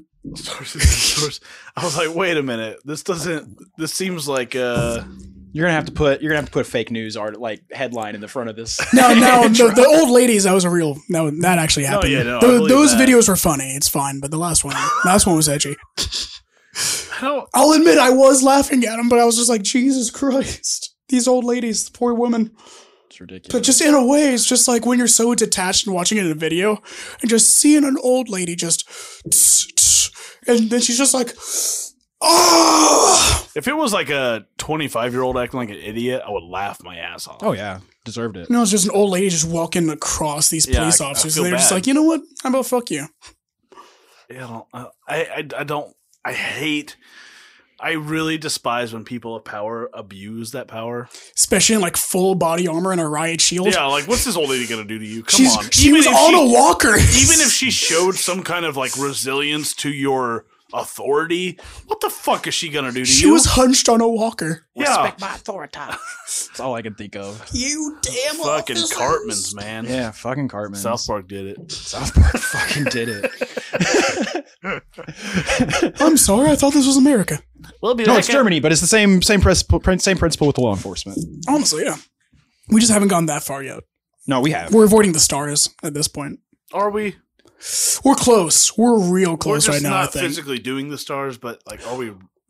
I was like, wait a minute. This doesn't. This seems like uh. You're gonna have to put you're gonna have to put fake news art like headline in the front of this. No, no, the, the old ladies. That was a real. No, that actually happened. yeah, no, I Tho- believe those that. videos were funny. It's fine, but the last one, last one was edgy. I don't. I'll admit I was laughing at them, but I was just like, Jesus Christ, these old ladies, the poor women. It's ridiculous. But just in a way, it's just like when you're so detached and watching it in a video, and just seeing an old lady just, and then she's just like, oh. If it was like a twenty-five year old acting like an idiot, I would laugh my ass off. Oh yeah, deserved it. You know, it's just an old lady just walking across these Yeah, police I- I officers, feel and they're just bad. like, you know what? How about fuck you? Yeah, I don't. I, I, I don't. I hate. I really despise when people of power abuse that power. Especially in like full body armor and a riot shield. Yeah, like what's this old lady gonna do to you? Come She's, on. she Even was if on she- a walker. Even if she showed some kind of like resilience to your authority, what the fuck is she gonna do to she you? was hunched on a walker. yeah, my authority. That's all I can think of. You damn fucking officers. Cartman's, man. Yeah, fucking Cartman. South Park did it. South Park fucking did it. I'm sorry, I thought this was America. Well, be No, that it's guy- Germany, but it's the same same principle same principle with the law enforcement. Honestly, yeah. We just haven't gone that far yet. No, we have. We're avoiding the stars at this point. Are we? We're close. We're real We're close just right now, not I think. physically doing the stars, but like, are we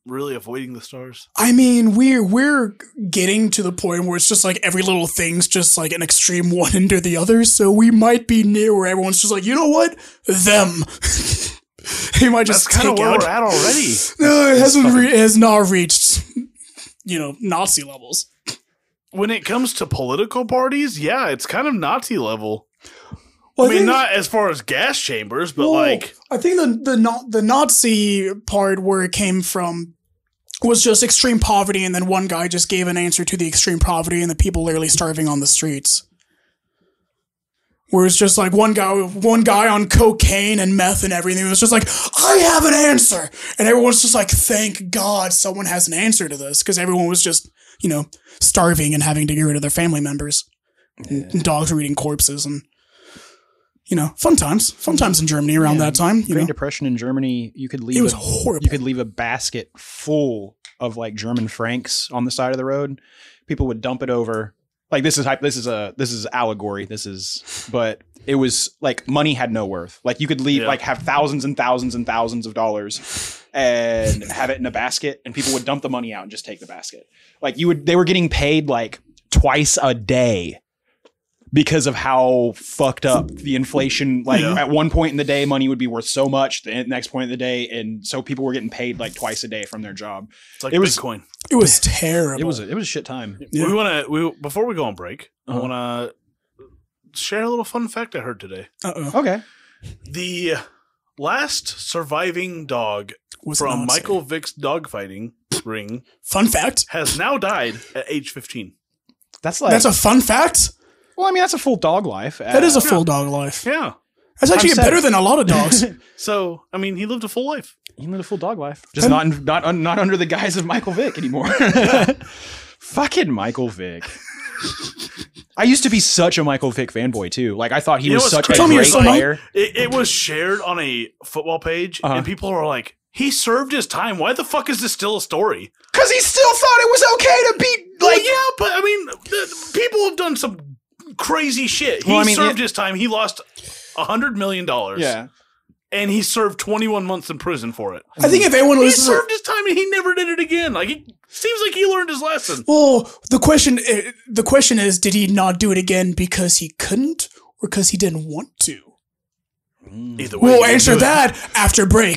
really avoiding the stars? I mean, we're we're getting to the point where it's just like every little thing's just like an extreme one into the other. So we might be near where everyone's just like, you know what, them. He might just That's kind of take where out. we're at already. No, it hasn't. Re- it has not reached, you know, Nazi levels. When it comes to political parties, yeah, it's kind of Nazi level. Well, I mean, think- not as far as gas chambers, but well, like, I think the the Na- the Nazi part where it came from was just extreme poverty, and then one guy just gave an answer to the extreme poverty and the people literally starving on the streets. Where it's just like one guy, one guy on cocaine and meth and everything. It was just like, I have an answer, and everyone's just like, thank God someone has an answer to this, because everyone was just, you know, starving and having to get rid of their family members, and, and dogs were eating corpses, and you know, fun times, fun times in Germany around Yeah. that time. You Great know, Depression in Germany, you could leave it was a, horrible. you could leave a basket full of like German francs on the side of the road. People would dump it over. Like this is hype. This is a this is allegory. This is, but it was like money had no worth. Like you could leave Yeah. like have thousands and thousands and thousands of dollars and have it in a basket, and people would dump the money out and just take the basket. Like you would, they were getting paid like twice a day because of how fucked up the inflation. Like Yeah. at one point in the day, money would be worth so much. The next point in the day, and so people were getting paid like twice a day from their job. it's like it was- Bitcoin. It was terrible. It was a, it was a shit time. Yeah. We want to. We before we go on break, Uh-huh. I want to share a little fun fact I heard today. Uh-oh. Okay. The last surviving dog Was from not Michael safe. Vick's dogfighting ring Fun fact. has now died at age fifteen. That's like That's a fun fact. well, I mean, that's a full dog life. That is a yeah. full dog life. Yeah. That's actually I'm sad. better than a lot of dogs. So I mean, he lived a full life. You lived a full dog life, just not in, not un, not under the guise of Michael Vick anymore. Fucking Michael Vick. I used to be such a Michael Vick fanboy too. Like I thought he You know was what's such crazy? a Tell me you're great so player. It, it was shared on a football page, Uh-huh. and people are like, "He served his time. Why the fuck is this still a story?" Because he still thought it was okay to beat Like, like yeah, but I mean, the, people have done some crazy shit. He Well, I mean, served it- his time. He lost a hundred million dollars. yeah. and he served twenty-one months in prison for it. I think if anyone He listens, served his time, and he never did it again. Like he seems like he learned his lesson. well, the question eh, the question is, did he not do it again because he couldn't, or because he didn't want to? Either way, We'll he didn't answer do it. that after break.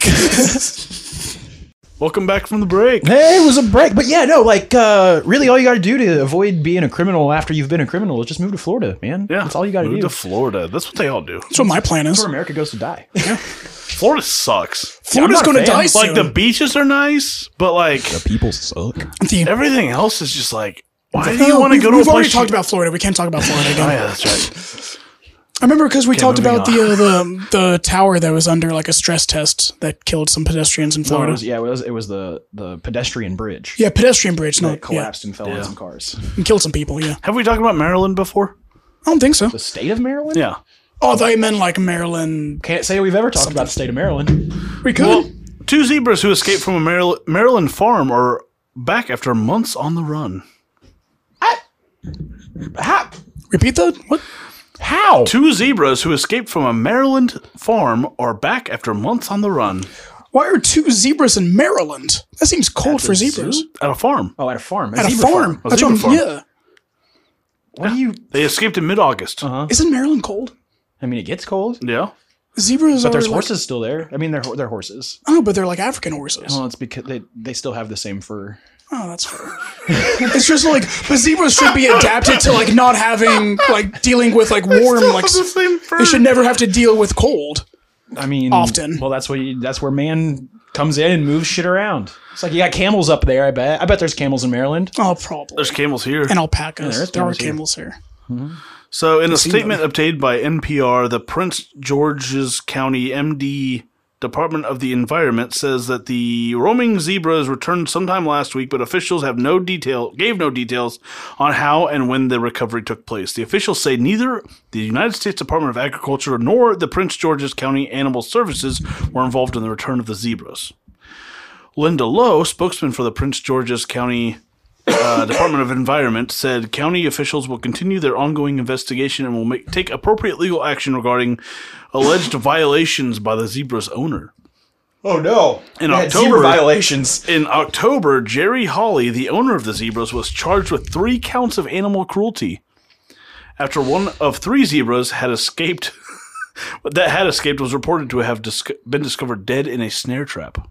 Welcome back from the break. Hey, it was a break. But yeah, no, like, uh, really all you got to do to avoid being a criminal after you've been a criminal is just move to Florida, man. Yeah, That's all you got to move do. to Florida. That's what they all do. That's what my plan That's is. where America goes to die. Florida sucks. Florida's I'm not a going to fan. die soon. Like the beaches are nice, but like People suck. The- everything else is just like, why do No, you want to we've- go to a We've already place? talked you- about Florida. We can't talk about Florida Oh again. yeah, that's right. I remember because we Okay, talked moving about the, uh, the the tower that was under like a stress test that killed some pedestrians in No, it Florida. was, yeah, it was it was the the pedestrian bridge Yeah, pedestrian bridge. No, that yeah, collapsed and fell Yeah. on some cars. and killed some people. Yeah, Have we talked about Maryland before? I don't think so. The state of Maryland? Yeah. Oh, I thought you meant like Maryland. Can't say we've ever talked about the state of Maryland. We could. Well, two zebras who escaped from a Maryland, Maryland farm are back after months on the run. How? Repeat that. What? How? Two zebras who escaped from a Maryland farm are back after months on the run Why are two zebras in Maryland? That seems cold for zebras. at a farm. Oh, at a farm. At a zebra farm. A That's zebra what I'm- farm. Yeah. What do you? They escaped in mid-August. Uh-huh. Isn't Maryland cold? I mean, it gets cold, Yeah. Zebras but are. there's like, horses still there. I mean, they're they're horses. Oh, but they're like African horses. Well, it's because they they still have the same fur. Oh, that's fair. It's just like, but zebras should be adapted to like not having like dealing with like warm like. the same fur. They should never have to deal with cold. I mean, Often. Well, that's what you, that's where man comes in and moves shit around. It's like you got camels up there. I bet. I bet there's camels in Maryland. Oh, probably. There's camels here. And alpacas. Yeah, there's there are camels here. camels here. So, in a seen statement obtained by N P R, the Prince George's County M D Department of the Environment says that the roaming zebras returned sometime last week, but officials have no detail gave no details on how and when the recovery took place. The officials say neither the United States Department of Agriculture nor the Prince George's County Animal Services were involved in the return of the zebras. Linda Lowe, spokesman for the Prince George's County Uh, Department of Environment, said county officials will continue their ongoing investigation and will make, take appropriate legal action regarding alleged violations by the zebra's owner. Oh no! In They had October- zebra violations. In October, Jerry Hawley, the owner of the zebras, was charged with three counts of animal cruelty after one of three zebras had escaped. that had escaped was reported to have dis- been discovered dead in a snare trap.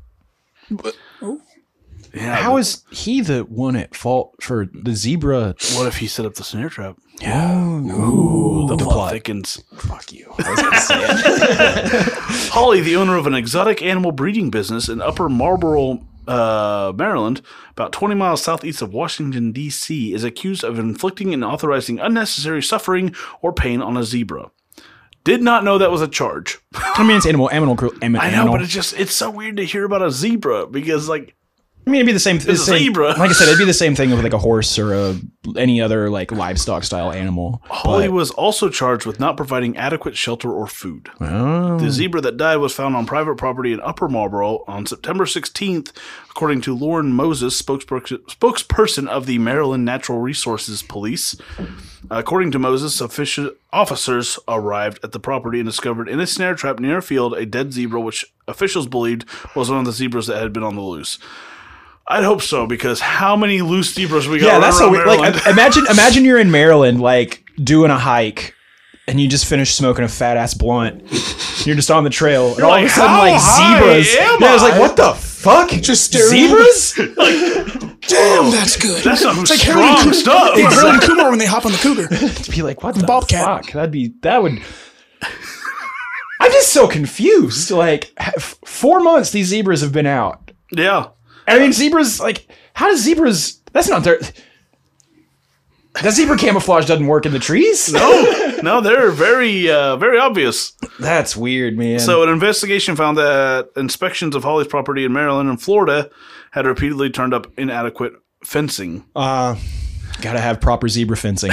Yeah, How is he the one at fault for the zebra? what if he set up the snare trap? Yeah. Ooh, The, the plot plot. thickens. Fuck you. I was gonna say it. Hawley, the owner of an exotic animal breeding business in Upper Marlboro, uh, Maryland, about twenty miles southeast of Washington, D C, is accused of inflicting and authorizing unnecessary suffering or pain on a zebra. Did not know that was a charge. I mean, it's animal, animal, cru- animal. I know, but it's just, it's so weird to hear about a zebra because, like, I mean, it'd be the same. It's a zebra. Like I said, it'd be the same thing with like a horse or a any other like livestock style animal. Hawley But- was also charged with not providing adequate shelter or food. Oh. The zebra that died was found on private property in Upper Marlboro on September sixteenth, according to Lauren Moses, spokesperson, spokesperson of the Maryland Natural Resources Police. According to Moses, official, officers arrived at the property and discovered in a snare trap near a field a dead zebra, which officials believed was one of the zebras that had been on the loose. I'd hope so, because how many loose zebras we got Yeah, around that's so weird. Like, Maryland? I- imagine, imagine you're in Maryland, like doing a hike, and you just finished smoking a fat ass blunt. You're just on the trail, and all like, of a sudden, "How like high zebras. am Yeah, I was I?" like, what the fuck? Just staring. zebras? Damn, that's good. That's some It's like strong Harold and Kumar- stuff. Like Harold and Kumar when they hop on the cougar. To be like, what the Bobcat. fuck? That'd be that would. I'm just so confused. Like, f- four months these zebras have been out. Yeah. I mean, zebras, like, how does zebras, that's not their, that zebra camouflage doesn't work in the trees? No, no, they're very, uh, very obvious. That's weird, man. So, an investigation found that inspections of Hawley's property in Maryland and Florida had repeatedly turned up inadequate fencing. uh, gotta have proper zebra fencing.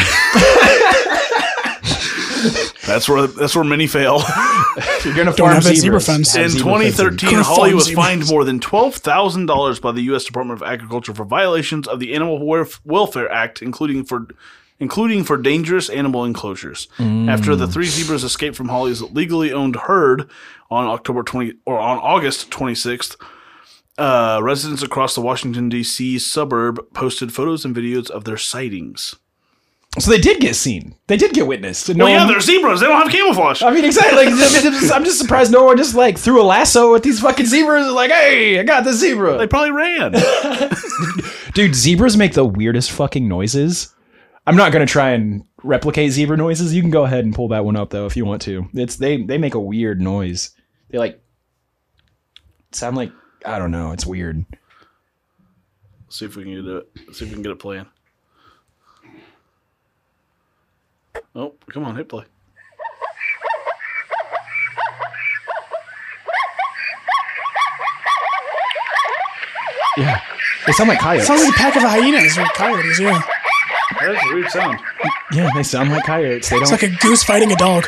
That's where that's where many fail. You're gonna Don't farm have that zebra zebras. fence. Have In zebra twenty fencing. thirteen, Gonna Hawley farm was zebras. fined more than twelve thousand dollars by the U S Department of Agriculture for violations of the Animal Welf- Welfare Act, including for including for dangerous animal enclosures. After the three zebras escaped from Hawley's legally owned herd on October twentieth or on August twenty-sixth, uh, residents across the Washington D C suburb posted photos and videos of their sightings. So they did get seen. They did get witnessed. No Well, yeah, one- they're zebras. They don't have camouflage. I mean, exactly. Like, I'm just surprised no one just like threw a lasso at these fucking zebras. Like, hey, I got the zebra. They probably ran. Dude, zebras make the weirdest fucking noises. I'm not gonna try and replicate zebra noises. You can go ahead and pull that one up though if you want to. It's they they make a weird noise. They like sound like I don't know. It's weird. See if we can get it. See if we can get it playing. Oh, come on, hit play. Yeah, they sound like coyotes. Sounds like a pack of hyenas or coyotes, yeah. That's a weird sound. Yeah, they sound like coyotes. They don't. It's like a goose fighting a dog.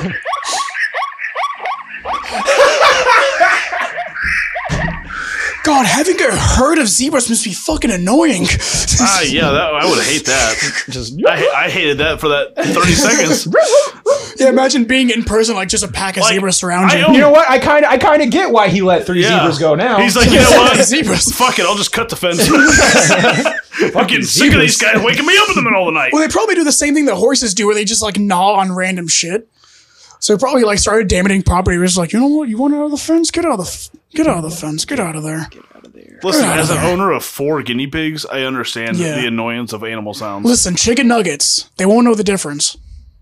God, having a herd of zebras must be fucking annoying. Ah, yeah, that, I would hate that. just I, I hated that for that thirty seconds. Yeah, imagine being in person, like just a pack of Like, zebras surround I you. own- you know what? I kind of I kind of get why he let three Yeah. zebras go now. He's like, you know what? Zebras. Fuck it, I'll just cut the fence. I'm getting sick of these guys waking me up in the middle of the night. Well, they probably do the same thing that horses do, where they just like gnaw on random shit. So they probably like started damaging property. It was like, you know what? You want out of the fence? Get out of the f- get out of the fence. Get out of there. Listen, Get out as of an there. owner of four guinea pigs, I understand Yeah. the annoyance of animal sounds. Listen, chicken nuggets. They won't know the difference.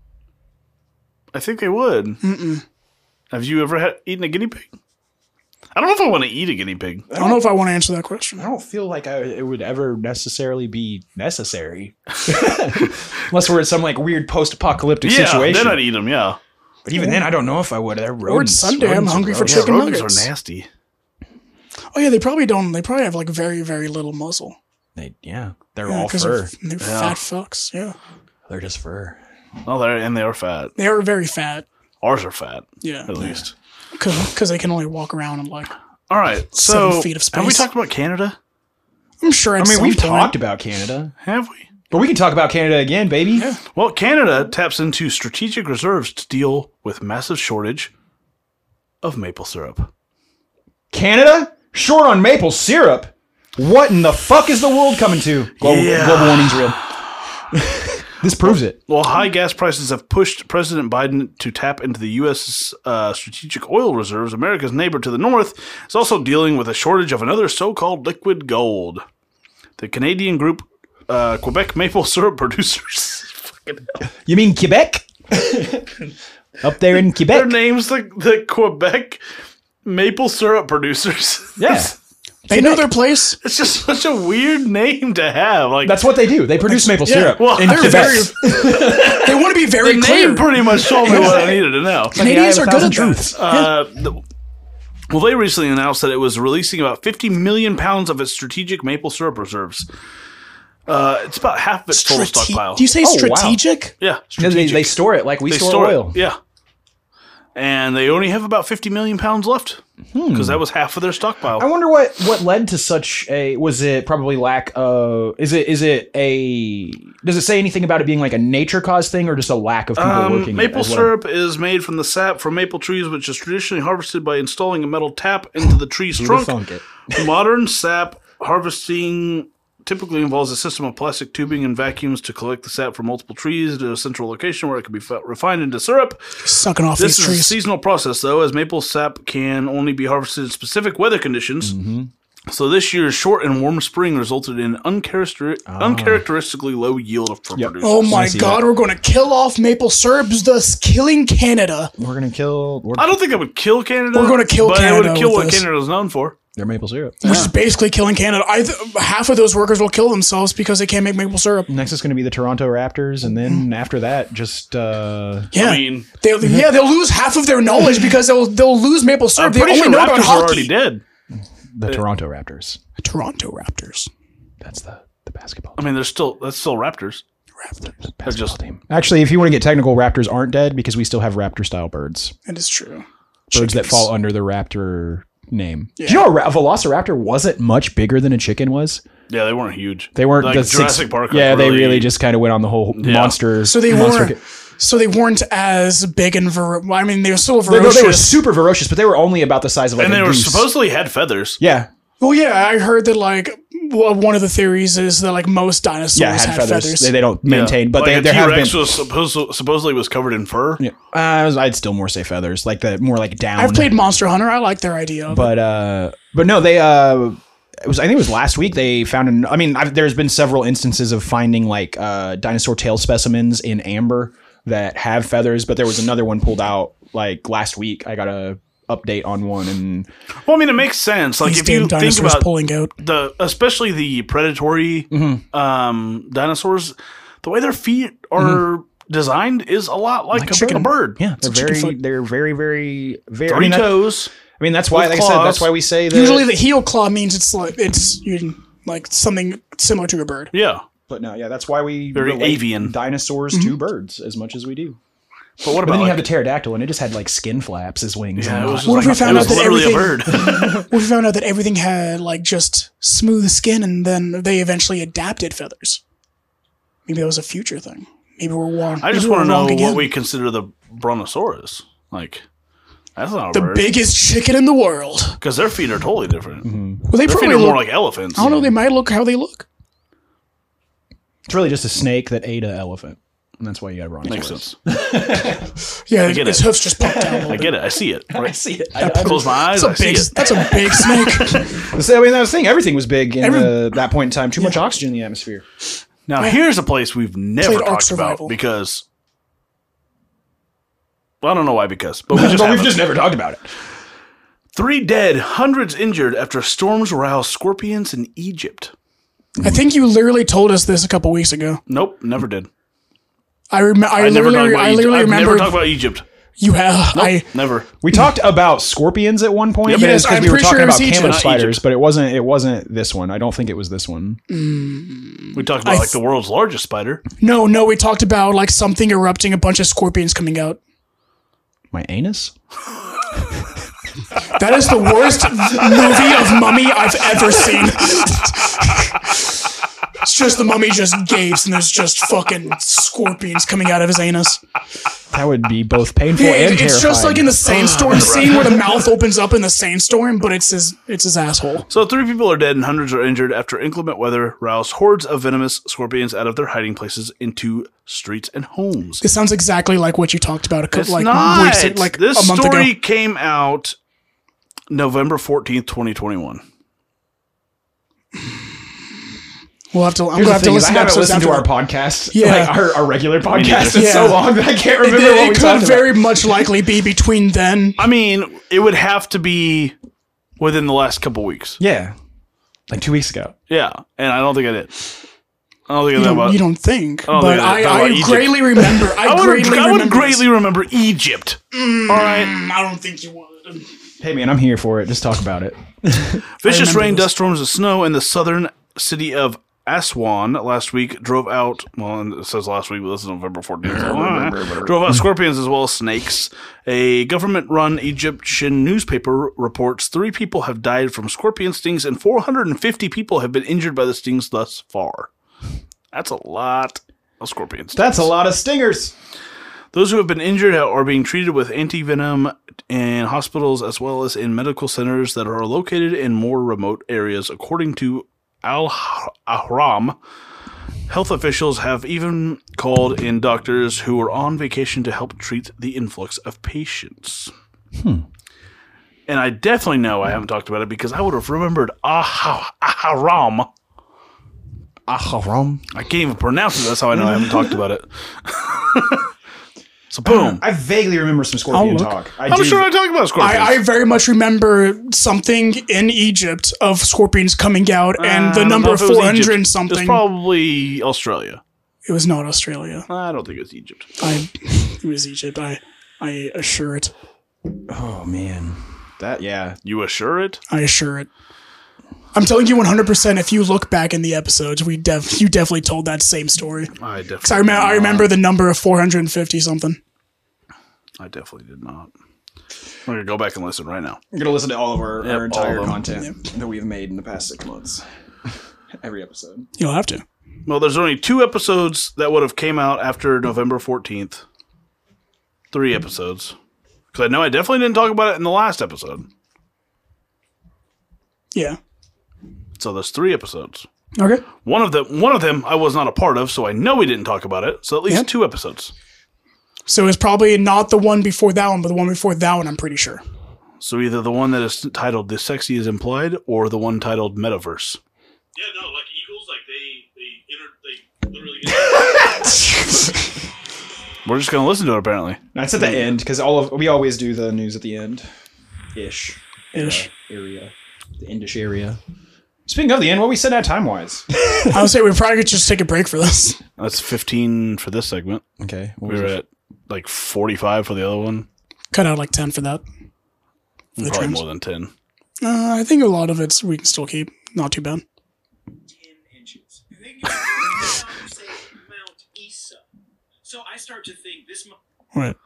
I think they would. Mm-mm. Have you ever had, eaten a guinea pig? I don't know if I want to eat a guinea pig. I don't know if I want to answer that question. I don't feel like I, it would ever necessarily be necessary, unless we're in some like weird post-apocalyptic Yeah, situation. then I'd eat them, yeah. But even then, I don't know if I would. They're Or it's rodents. Sunday. I'm Rodents are hungry for gross. chicken yeah, rodents nuggets. are nasty. Oh yeah, they probably don't. They probably have like very, very little muscle. They, yeah, they're Yeah, all 'cause fur. They're, they're Yeah. fat fucks. Yeah, They're just fur. Oh, they're, and they are fat. they are very fat. Ours are fat, Yeah, at least. because they can only walk around and like. All right, Seven so feet of have we space. talked about Canada? I'm sure. At I mean, some we've point- talked about Canada, Have we? but we can talk about Canada again, baby. Well, Canada taps into strategic reserves to deal with massive shortage of maple syrup. Canada? Short on maple syrup? What in the fuck is the world coming to? Global, Yeah. global warming's real. This proves it. Well, high gas prices have pushed President Biden to tap into the U S uh, strategic oil reserves. America's neighbor to the north is also dealing with a shortage of another so-called liquid gold. The Canadian group, uh, Quebec Maple Syrup Producers. Fucking hell. You mean Quebec? Up there in Their Quebec? name's the, the Quebec Maple Syrup Producers. Yeah. They know their place. It's just such a weird name to have. Like That's what they do. They produce maple Yeah. syrup. Well, in they're Quebec. very- They want to be very the clear. name pretty much told me what I needed to know. Canadians I are have a good at thousand that. truths. Uh, the- well, they recently announced that it was releasing about fifty million pounds of its strategic maple syrup reserves. Uh, it's about half of its total Strate- stockpile. Do you say Oh, wow. strategic? yeah, Yeah, they, strategic. they store it like we They store, store oil. it. Yeah. And they only have about fifty million pounds left because Hmm. that was half of their stockpile. I wonder what, what led to such a. Was it probably lack of? Is it is it a? Does it say anything about it being like a nature caused thing or just a lack of people Um, working? it maple as well? syrup is made from the sap from maple trees, which is traditionally harvested by installing a metal tap into the tree's trunk. Thunk it. Modern sap harvesting typically involves a system of plastic tubing and vacuums to collect the sap from multiple trees to a central location where it can be fe- refined into syrup. Sucking off This these is a trees. seasonal process, though, as maple sap can only be harvested in specific weather conditions. So this year's short and warm spring resulted in uncharacter- uncharacteristically low yield of Yep. produce. Oh my see god, that. we're going to kill off maple syrup, thus killing Canada. We're gonna kill. We're, I don't think it would kill Canada. We're gonna kill but Canada it would kill with what this. Canada's known for. they're maple syrup. Which is basically killing Canada. I th- half of those workers will kill themselves because they can't make maple syrup. Next is going to be the Toronto Raptors, and then after that, just uh, Yeah, I mean, they'll, yeah, they'll lose half of their knowledge because they'll they'll lose maple syrup. I'm They pretty only sure know about Raptors are hockey. already dead. the Toronto Raptors. Toronto Raptors. That's the the basketball. I mean, they're still that's still Raptors. The They're basketball just team. Actually, if you want to get technical, Raptors aren't dead because we still have Raptor style birds. That is true. Birds that Chickens. fall under the Raptor name. Yeah. Do you know a, ra- a Velociraptor wasn't much bigger than a chicken was? yeah, they weren't huge. They weren't like the Jurassic six, Park. Yeah, like, they really just kind of went on the whole Yeah. monster. So they monster weren't. So they weren't as big and ver- well, I mean, they were still They, no, ferocious. they were super ferocious, but they were only about the size of like and a they were goose. supposedly had feathers. Yeah, Well, yeah, I heard that like well, one of the theories is that like most dinosaurs yeah, had, had feathers. feathers. They, they don't maintain, but like they a there have been. T-Rex was supposed, supposedly was covered in fur. Yeah, uh, I'd still more say feathers, like the more like down. I've played Monster Hunter. I like their idea. Of it. but uh, but no, they uh, it was I think it was last week they found an. I mean, I've, there's been several instances of finding like uh dinosaur tail specimens in amber that have feathers, but there was another one pulled out like last week. I got a update on one, and Well, I mean, it makes sense. Like These if you damn think dinosaurs about pulling out. the, especially the predatory Mm-hmm. um, dinosaurs, the way their feet are designed is a lot like, Like a, chicken. a bird. yeah, they're a chicken very foot. they're very very very. Three I mean, that- toes. I mean, that's why, with like I said, that's claws. why we say that. Usually, the heel claw means it's like it's you like something similar to a bird. Yeah. but no, yeah, that's why we Very relate avian. dinosaurs Mm-hmm. to birds as much as we do. But what But about then you like, have the pterodactyl, and it just had like skin flaps as wings. yeah, and it was not- just What if like, we found it was out that literally a everything- bird. What if we found out that everything had like just smooth skin, and then they eventually adapted feathers? Maybe that was a future thing. Maybe we're wrong. I just maybe we're want to know wrong again. what we consider the brontosaurus. Like, that's not a the bird. biggest chicken in the world. Because their feet are totally different. Well, they Their feet probably are more look. like elephants. I don't know. They might look how they look. It's really just a snake that ate an elephant, and that's why you got brontosaurus. Makes sense. Yeah, get its it. hoofs just popped down. A little I bit. get it. I see it. I Right? see it. I close my eyes. I That's a see big. it. That's a big snake. I mean, that was the thing. Everything was big in Every- the, that point in time. Too much oxygen in the atmosphere. Now, here's a place we've never Played Ark talked Survival. about because. Well, I don't know why, because. But we just but we've haven't. just never talked about it. Three dead, hundreds injured after storms roused scorpions in Egypt. I think you literally told us this a couple weeks ago. Nope, never did. I remember. I, I, never talked literally. about I Egypt. literally I've remember. never talked about Egypt. you have. Nope, I. never. We talked about scorpions at one point. Yep. but Yes, it's 'cause I'm we were pretty talking sure it was about Egypt. camel Not spiders, Egypt. but it wasn't. It wasn't this one. I don't think it was this one. We talked about I like the world's largest spider. No, no. We talked about like something erupting, a bunch of scorpions coming out. My anus. That is the worst movie of Mummy I've ever seen. It's just the Mummy just gapes and there's just fucking scorpions coming out of his anus. That would be both painful Yeah, and it- it's just like in the sandstorm scene where the mouth opens up in the sandstorm, but it's his it's his asshole. So three people are dead and hundreds are injured after inclement weather roused hordes of venomous scorpions out of their hiding places into streets and homes. This sounds exactly like what you talked about a couple It's like not. weeks, like this a month story ago. came out November fourteenth, twenty twenty-one. We'll have to. I'm Here's gonna have the to thing is listen I to haven't episodes listened to after our that. podcast, Yeah. like our, our regular podcast, in Yeah. so long that I can't remember It, what it we could talked about. very much likely be between then. I mean, it would have to be within the last couple weeks. Yeah, like two weeks ago. Yeah, and I don't think I did. I don't think I You did. don't, About, you don't think, don't but think I I, did. Talk I about Egypt. greatly remember. I, I would, greatly I would remember. greatly this. remember Egypt. All right. Mm, I don't think you would. Hey man, I'm here for it. Just talk about it. Vicious remember rain, this. dust storms, and snow in the southern city of Aswan last week drove out, well, it says last week, but this is November fourteenth. drove out scorpions as well as snakes. A government run Egyptian newspaper reports three people have died from scorpion stings and four hundred fifty people have been injured by the stings thus far. That's a lot of scorpion stings. That's a lot of stingers. Those who have been injured are being treated with anti-venom in hospitals as well as in medical centers that are located in more remote areas, according to Al-Ahram. Health officials have even called in doctors who were on vacation to help treat the influx of patients. Hmm. And I definitely know I haven't talked about it because I would have remembered Ah- Ahram. Ahram. I can't even pronounce it. That's how I know I haven't talked about it. So boom. I vaguely remember some scorpion I'll look. talk. I I'm do. sure I talked about scorpions. I, I very much remember something in Egypt of scorpions coming out, and Uh, the I don't number know of if it was four hundred Egypt. and It's something. probably Australia. It was not Australia. I don't think it's Egypt. I. It was Egypt. I. I assure it. Oh man, that yeah. You assure it? I assure it. I'm telling you one hundred percent. If you look back in the episodes, we def you definitely told that same story. I definitely. So I remember. I did remember not. the number of four hundred and fifty something. I definitely did not. We're gonna go back and listen right now. I'm gonna listen to all of our, Yep, our entire all of them. content that we've made in the past six months. Every episode. You'll have to. Well, there's only two episodes that would have came out after November fourteenth. Three episodes, because I know I definitely didn't talk about it in the last episode. Yeah. So there's three episodes. Okay. One of them, one of them, I was not a part of, so I know we didn't talk about it. So at least Yep. two episodes. So it's probably not the one before that one, but the one before that one. I'm pretty sure. So either the one that is titled "The Sexy Is Implied" or the one titled "Metaverse." Yeah, no, like Eagles, like they they inter- they literally. We're just gonna listen to it. Apparently, That's at the end because all of we always do the news at the end. Ish. Ish. Uh, area. The Indish area. Speaking of the end, what we said at time wise. I would say we probably could just take a break for this. that's fifteen for this segment. Okay. What We was were it? at like forty-five for the other one. Cut out like ten for that. For the Probably trims. more than ten. Uh, I think a lot of it's we can still keep. Not too bad. Mount Isa. So I start to think this. Mo- What?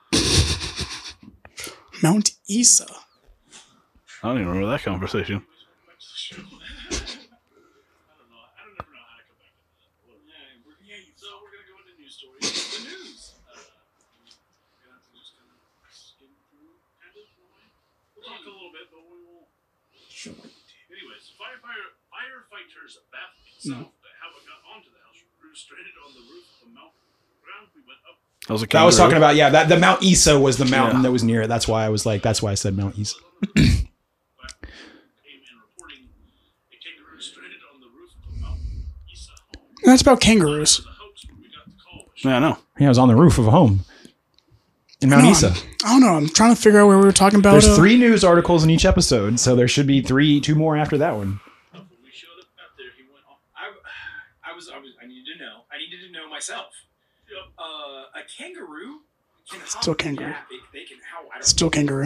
Mount Isa. I don't even remember that conversation. I don't know. I don't ever know how to come back to that. Yeah, we're, yeah, so we're gonna go into news stories. The news. Uh, we're gonna have to just kind of skim through, kind of. We'll talk a little bit, but we won't. Sure. Anyways, firefighter firefighters baffled itself that how it got onto the house. Crew stranded on the roof of the mountain. Ground we went up. That was a I was kangaroo. talking about yeah. That the Mount Isa was the mountain Yeah. that was near it. That's why I was like. That's why I said Mount Isa. Came in reporting a kangaroo stranded on the roof of a mountain. Isa home. That's about kangaroos. The hoax when we got the call. Yeah, I know. Yeah, I was on the roof of a home in Mount No, Isa. I'm- I don't know. I'm trying to figure out where we were talking about. There's uh, three news articles in each episode, so there should be three, two more after that one. When we showed up out there, he went off. I, I was, I was, I needed to know. I needed to know myself. Yep. Uh, a kangaroo can Still hop- kangaroo. Yeah, they, they can how I don't Still kangaroo.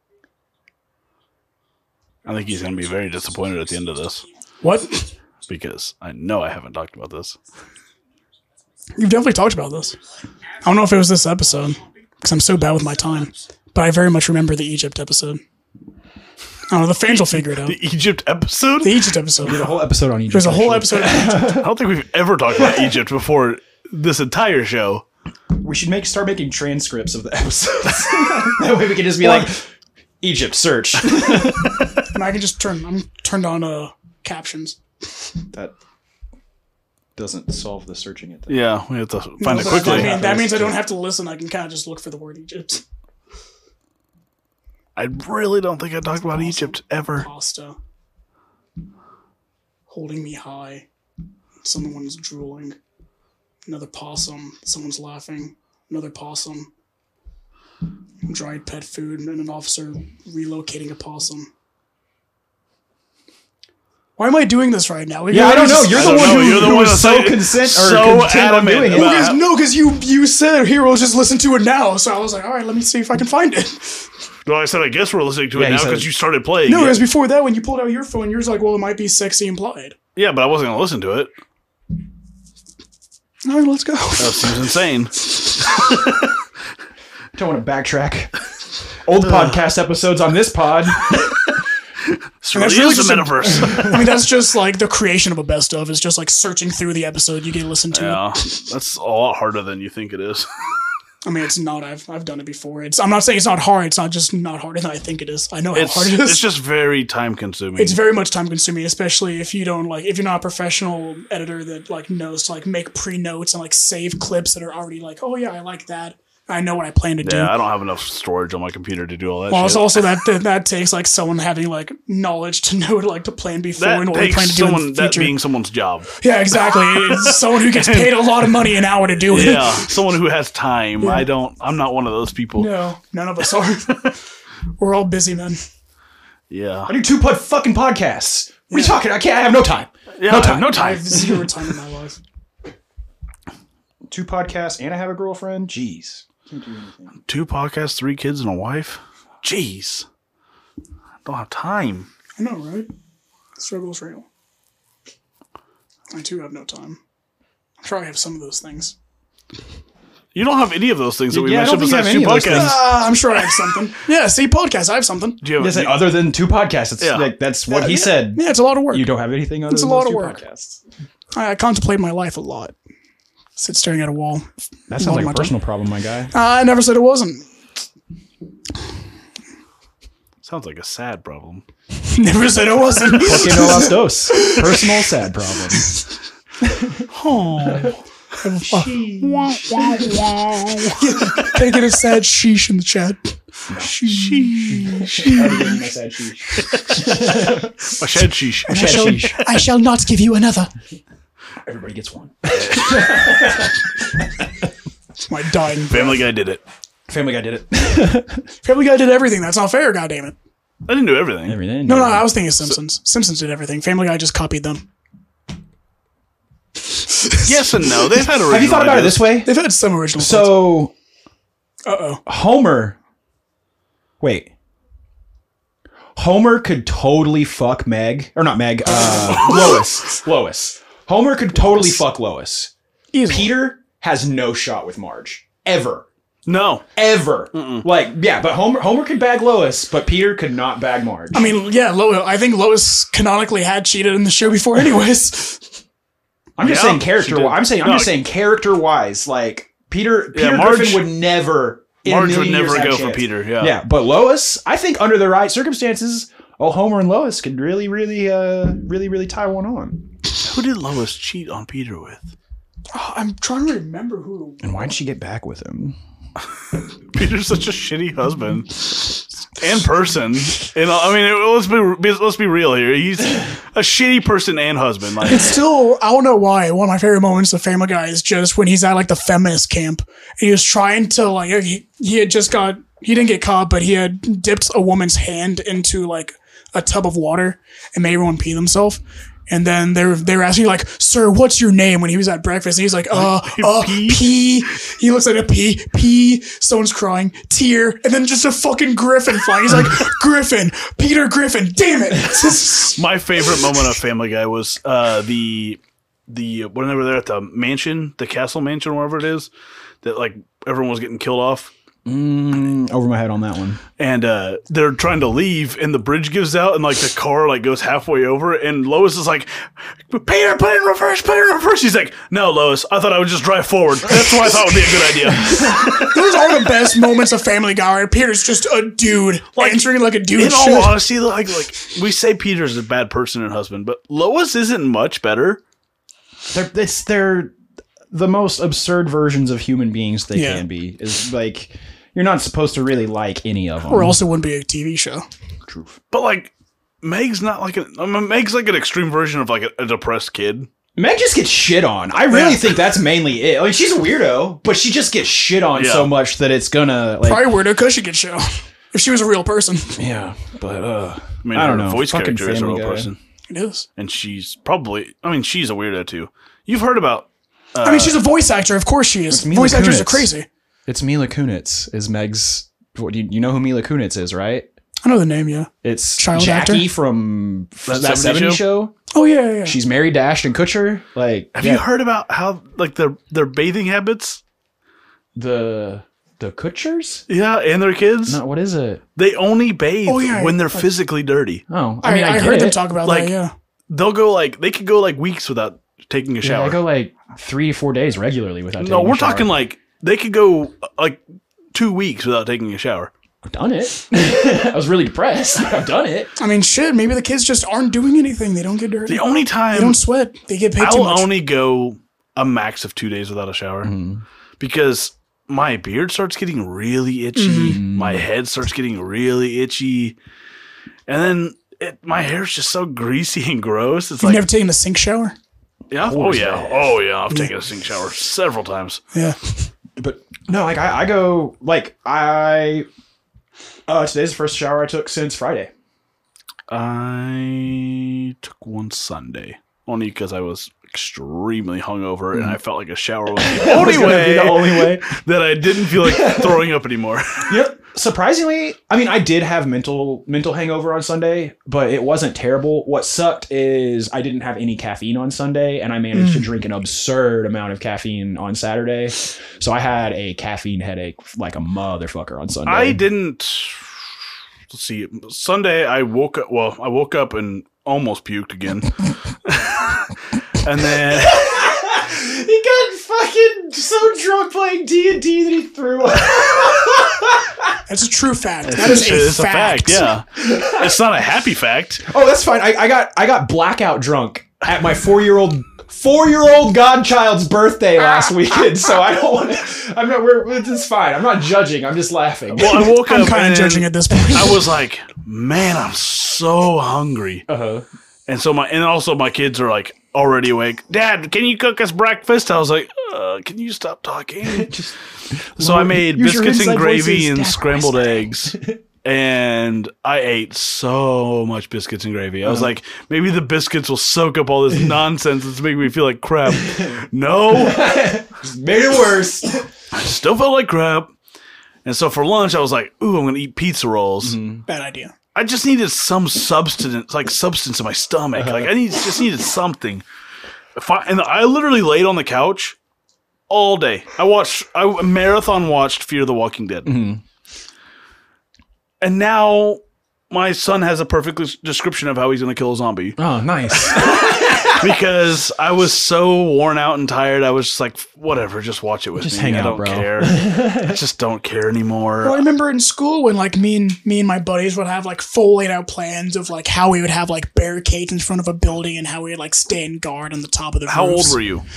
I think he's gonna be very disappointed at the end of this What? because I know I haven't talked about this. You've definitely talked about this. I don't know if it was this episode because I'm so bad with my time, but I very much remember the Egypt episode. I don't know. The fans will figure it out. The Egypt episode? The Egypt episode. Did a whole episode on Egypt. There's a whole actually. episode. Of Egypt. I don't think we've ever talked about Egypt before this entire show. We should make start making transcripts of the episodes. That way we can just be like, Egypt search. And I can just turn. I'm turned on uh captions. That doesn't solve the searching it. Yeah, we have to find No, it so quickly. That, mean, that means I don't have to listen. I can kind of just look for the word Egypt. I really don't think I talked about Egypt ever. Pasta. Holding me high. Someone's drooling. Another possum. Someone's laughing. Another possum. Dried pet food and an officer relocating a possum. Why am I doing this right now? Yeah, I don't know. You're I the don't one know. who, You're the who one was that's so like- consent or so content on adamant doing it. about- Because, no, because you you said Hero, just listen to it now. So I was like, all right, let me see if I can find it. Well, I said I guess we're listening to Yeah, it he now said because it. you started playing. No, it. it was before that when you pulled out your phone. Yours like, well, it might be sexy implied. Yeah, but I wasn't going to listen to it. All right, let's go. That seems insane. Don't want to backtrack. Old podcast episodes on this pod. It's really, that's really is the just a- metaverse. I mean, that's just like the creation of a best of. Is just like searching through the episode you get to listen to. yeah, that's a lot harder than you think it is. I mean, it's not. I've I've done it before. It's. I'm not saying it's not hard. It's not just not harder than I think it is. I know how It's, hard it is. it's just very time consuming. It's very much time consuming, especially if you don't like if you're not a professional editor that like knows to like make pre notes and like save clips that are already like, oh yeah, I like that. I know what I plan to do. yeah, I don't have enough storage on my computer to do all that Well, it's shit. also that, that that takes like someone having like knowledge to know like to plan before that and what we plan takes to do in someone the that future. being someone's job. Yeah, exactly. It's someone who gets paid a lot of money an hour to do it. Yeah, someone who has time. I don't. I'm not one of those people. No, none of us are. We're all busy men. Yeah, I do two pod fucking podcasts. What are you talking? I can't. I have no time. yeah, No I have time. no I time. have zero time in my life. Two podcasts and I have a girlfriend. Jeez. Can't do anything. Two podcasts, three kids, and a wife. Jeez, I don't have time. I know, right? The struggle is real. I too have no time. I'm sure I have some of those things. You don't have any of those things that we Yeah, I don't mentioned think you besides have two any of those podcasts. things. Uh, I'm sure I have something. Yeah, see, podcast, I have something. Do you have? Yes, do you- other than two podcasts, it's Yeah. like that's what Yeah, he yeah. said. Yeah, it's a lot of work. You don't have anything other It's than a lot those of two work. podcasts. I, I contemplate my life a lot. Sit staring at a wall. That sounds Lot like of my a personal problem, my guy. Uh, I never said it wasn't. Sounds like a sad problem. Never said it wasn't. Porque no las dos. Personal sad problem. Can I get a sad sheesh in the chat? Sheesh. A shed sheesh. I shall, I shall not give you another. Everybody gets one. My dying. Family Guy did it. Family Guy did it. Family Guy did everything. That's not fair, goddammit. I didn't do everything. Everything. No, no, I was thinking Simpsons. Simpsons did everything. Family Guy just copied them. Yes and no. They've had original Have you thought about it ideas. this way? They've had some original. So uh oh. Homer. Wait. Homer could totally fuck Meg, or not Meg. Uh, Lois. Lois. Homer could totally fuck Lois. Easily. Peter has no shot with Marge ever. No. Ever. Like, yeah, but Homer Homer could bag Lois, but Peter could not bag Marge. I mean, yeah, Lo- I think Lois canonically had cheated in the show before, anyways. I'm just Yeah, saying she character. did. I'm saying I'm No, just saying character wise. Like Peter, Yeah, Peter Marge- Griffin would never. in a Marge would million years never have go a for chance. Peter. Yeah. Yeah, but Lois, I think under the right circumstances, oh Homer and Lois could really, really, uh, really, really tie one on. Who did Lois cheat on Peter with? Oh, I'm trying to remember who. And why'd she get back with him? Peter's such a shitty husband and person. And I mean, let's be let's be real here. He's a shitty person and husband. Like, It's still, I don't know why. One of my favorite moments of Family Guy is just when he's at like the feminist camp. And he was trying to like, he, he had just got, he didn't get caught, but he had dipped a woman's hand into like a tub of water and made everyone pee themselves. And then they were, they were asking like, sir, what's your name? When he was at breakfast, and he's like, uh, uh, Pee? pee. He looks like a pee, pee. Someone's crying, tear, and then just a fucking griffin flying. He's like, Griffin, Peter Griffin, damn it. my favorite moment of Family Guy was uh, the the when they were there at the mansion, the castle mansion, wherever it is, that like everyone was getting killed off. Mm, over my head on that one. And uh, they're trying to leave, and the bridge gives out, and like the car like goes halfway over, and Lois is like, "Peter, put it in reverse, put it in reverse." He's like, "No, Lois, I thought I would just drive forward. That's what I thought would be a good idea." Those are the best moments of Family Guy. Where Peter's just a dude Like, answering like a dude. In all should. honesty, like like we say Peter's a bad person and husband, but Lois isn't much better. They're it's they're the most absurd versions of human beings they Yeah. can be. Is like you're not supposed to really like any of them. Or else it wouldn't be a T V show. Truth. But like Meg's not like a, I mean, Meg's like an extreme version of like a, a depressed kid. Meg just gets shit on. I really Yeah. think that's mainly it. I mean, she's a weirdo, but she just gets shit on Yeah. so much that it's gonna like. Probably weirdo because she gets shit on. If she was a real person, Yeah, but uh, I mean, I don't her know. voice Fucking character is a Family real Guy. person, it is. and she's probably. I mean, she's a weirdo too. You've heard about. Uh, I mean, she's a voice actor. Of course she is. It's Mila Voice actors are Kunis. crazy. it's Mila Kunis is Meg's. What, you, you know who Mila Kunis is, right? I know the name, yeah. It's Child Jackie actor? from That that, seventies seventies show. Oh, yeah, yeah, yeah. She's married to Ashton Kutcher. Like, have yeah, you heard about how like their their bathing habits? the the Kutchers? Yeah, and their kids. No, what is it? They only bathe Oh, yeah, when they're like- physically dirty. Oh, I, I mean, I, I get heard them it. talk about Like, that, yeah. They'll go like they could go like weeks without taking a Yeah, shower. I go like three, four days regularly without. no, taking we're a shower. talking like they could go uh, like two weeks without taking a shower. I've done it. I was really depressed. I've done it. I mean, shit, maybe the kids just aren't doing anything. They don't get dirty. The only They time don't sweat. They get paid too I'll much. only go a max of two days without a shower Mm-hmm. because my beard starts getting really itchy, Mm-hmm. my head starts getting really itchy, and then it, my hair's just so greasy and gross. It's You've like, never taken a sink shower? yeah, oh course yeah, I have. oh yeah, I've taken a sink shower several times. Yeah. But no, like I, I go like I. Uh, today's the first shower I took since Friday. I took one Sunday only because I was extremely hungover and I felt like a shower was the That only was gonna way be the only way. that I didn't feel like throwing up anymore. Yep. Surprisingly, I mean, I did have mental mental hangover on Sunday, but it wasn't terrible. What sucked is I didn't have any caffeine on Sunday, and I managed to drink an absurd amount of caffeine on Saturday. So I had a caffeine headache like a motherfucker on Sunday. I didn't. Let's see. Sunday, I woke up. Well, I woke up and almost puked again, and then He got fucking so drunk playing D and D that he threw up. That's a true fact. That is a it's fact. a fact. Yeah, it's not a happy fact. Oh, that's fine. I, I got I got blackout drunk at my four year old four year old godchild's birthday last weekend. So I don't want to. I'm not. We're. It's fine. I'm not judging. I'm just laughing. Well, I woke I'm up kind and of judging at this point. I was like, man, I'm so hungry. Uh huh. And so my and also my kids are like already awake. Dad, can you cook us breakfast? I was like, uh, can you stop talking? Just So I made use your biscuits and inside gravy voices. and Dad, scrambled whisper. eggs. And I ate so much biscuits and gravy. I was like, maybe the biscuits will soak up all this nonsense that's making me feel like crap. No, just made it worse. I still felt like crap. And so for lunch, I was like, ooh, I'm going to eat pizza rolls. Bad idea. I just needed some substance, like substance in my stomach. Like I need, just needed something. If I, and I literally laid on the couch all day. I watched, I marathon watched Fear the Walking Dead. Mm-hmm. And now my son has a perfect description of how he's going to kill a zombie. Oh, nice. Because I was so worn out and tired. I was just like, whatever, just watch it with Just me. hang I out, don't bro. care. I just don't care anymore. Well, I remember in school when like me and me and my buddies would have like full laid out plans of like how we would have like barricades in front of a building and how we would like stand guard on the top of the How roofs. old were you?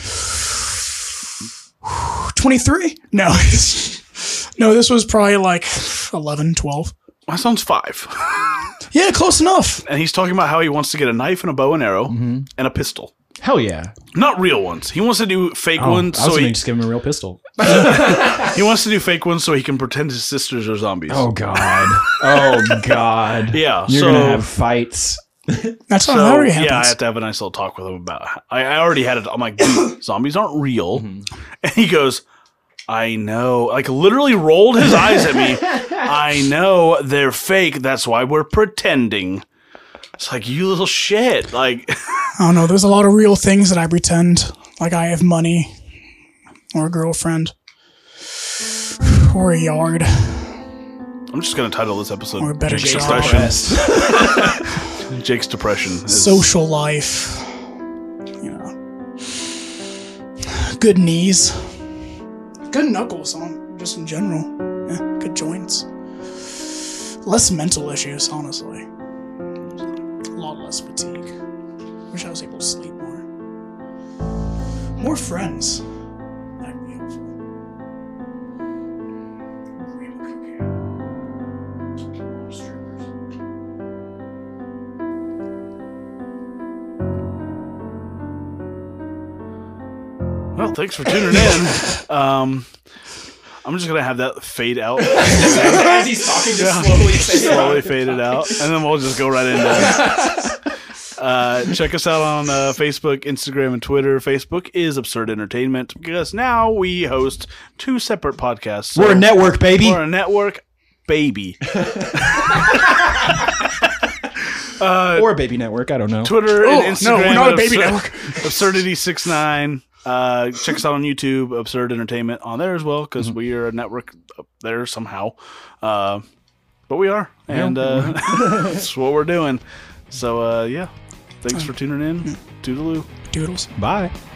twenty-three? No. No, this was probably like eleven, twelve. My son's five. Yeah, close enough. And he's talking about how he wants to get a knife and a bow and arrow Mm-hmm. and a pistol. Hell yeah. Not real ones. He wants to do fake Oh, ones. I was So gonna he, just give him a real pistol. he wants to do fake ones so he can pretend his sisters are zombies. Oh god. Oh god. Yeah, You're so- gonna have fights. That's So, not that already happens. yeah, I have to have a nice little talk with him about. I, I already had it. I'm like, dude, zombies aren't real, Mm-hmm. and he goes, "I know." Like literally rolled his eyes at me. I know they're fake. That's why we're pretending. It's like you little shit. Like I don't know. There's a lot of real things that I pretend, like I have money or a girlfriend. or a yard, I'm just gonna title this episode or a better Jake's job. Depression. Jake's Depression. is- Social life. You know. Good knees. Good knuckles on just in general. Yeah, good joints. Less mental issues, honestly. A lot less fatigue. Wish I was able to sleep more. More friends. That'd be helpful. Well, thanks for tuning in. Um, I'm just gonna have that fade out. As he's talking, just slowly fade out. slowly fade it out, and then we'll just go right into it. Uh, check us out on uh, Facebook, Instagram, and Twitter. Facebook is Absurd Entertainment because now we host two separate podcasts. So We're a network, baby. We're a network, baby. uh, Or a baby network. I don't know. Twitter Oh, and Instagram. no, we're not a at baby Absur- network. Absurdity six nine. Uh, check us out on YouTube, Absurd Entertainment, on there as well because Mm-hmm. we are a network up there somehow. Uh, but we are, and uh, that's what we're doing. So uh, yeah, thanks for tuning in. Toodaloo. Doodles. Bye.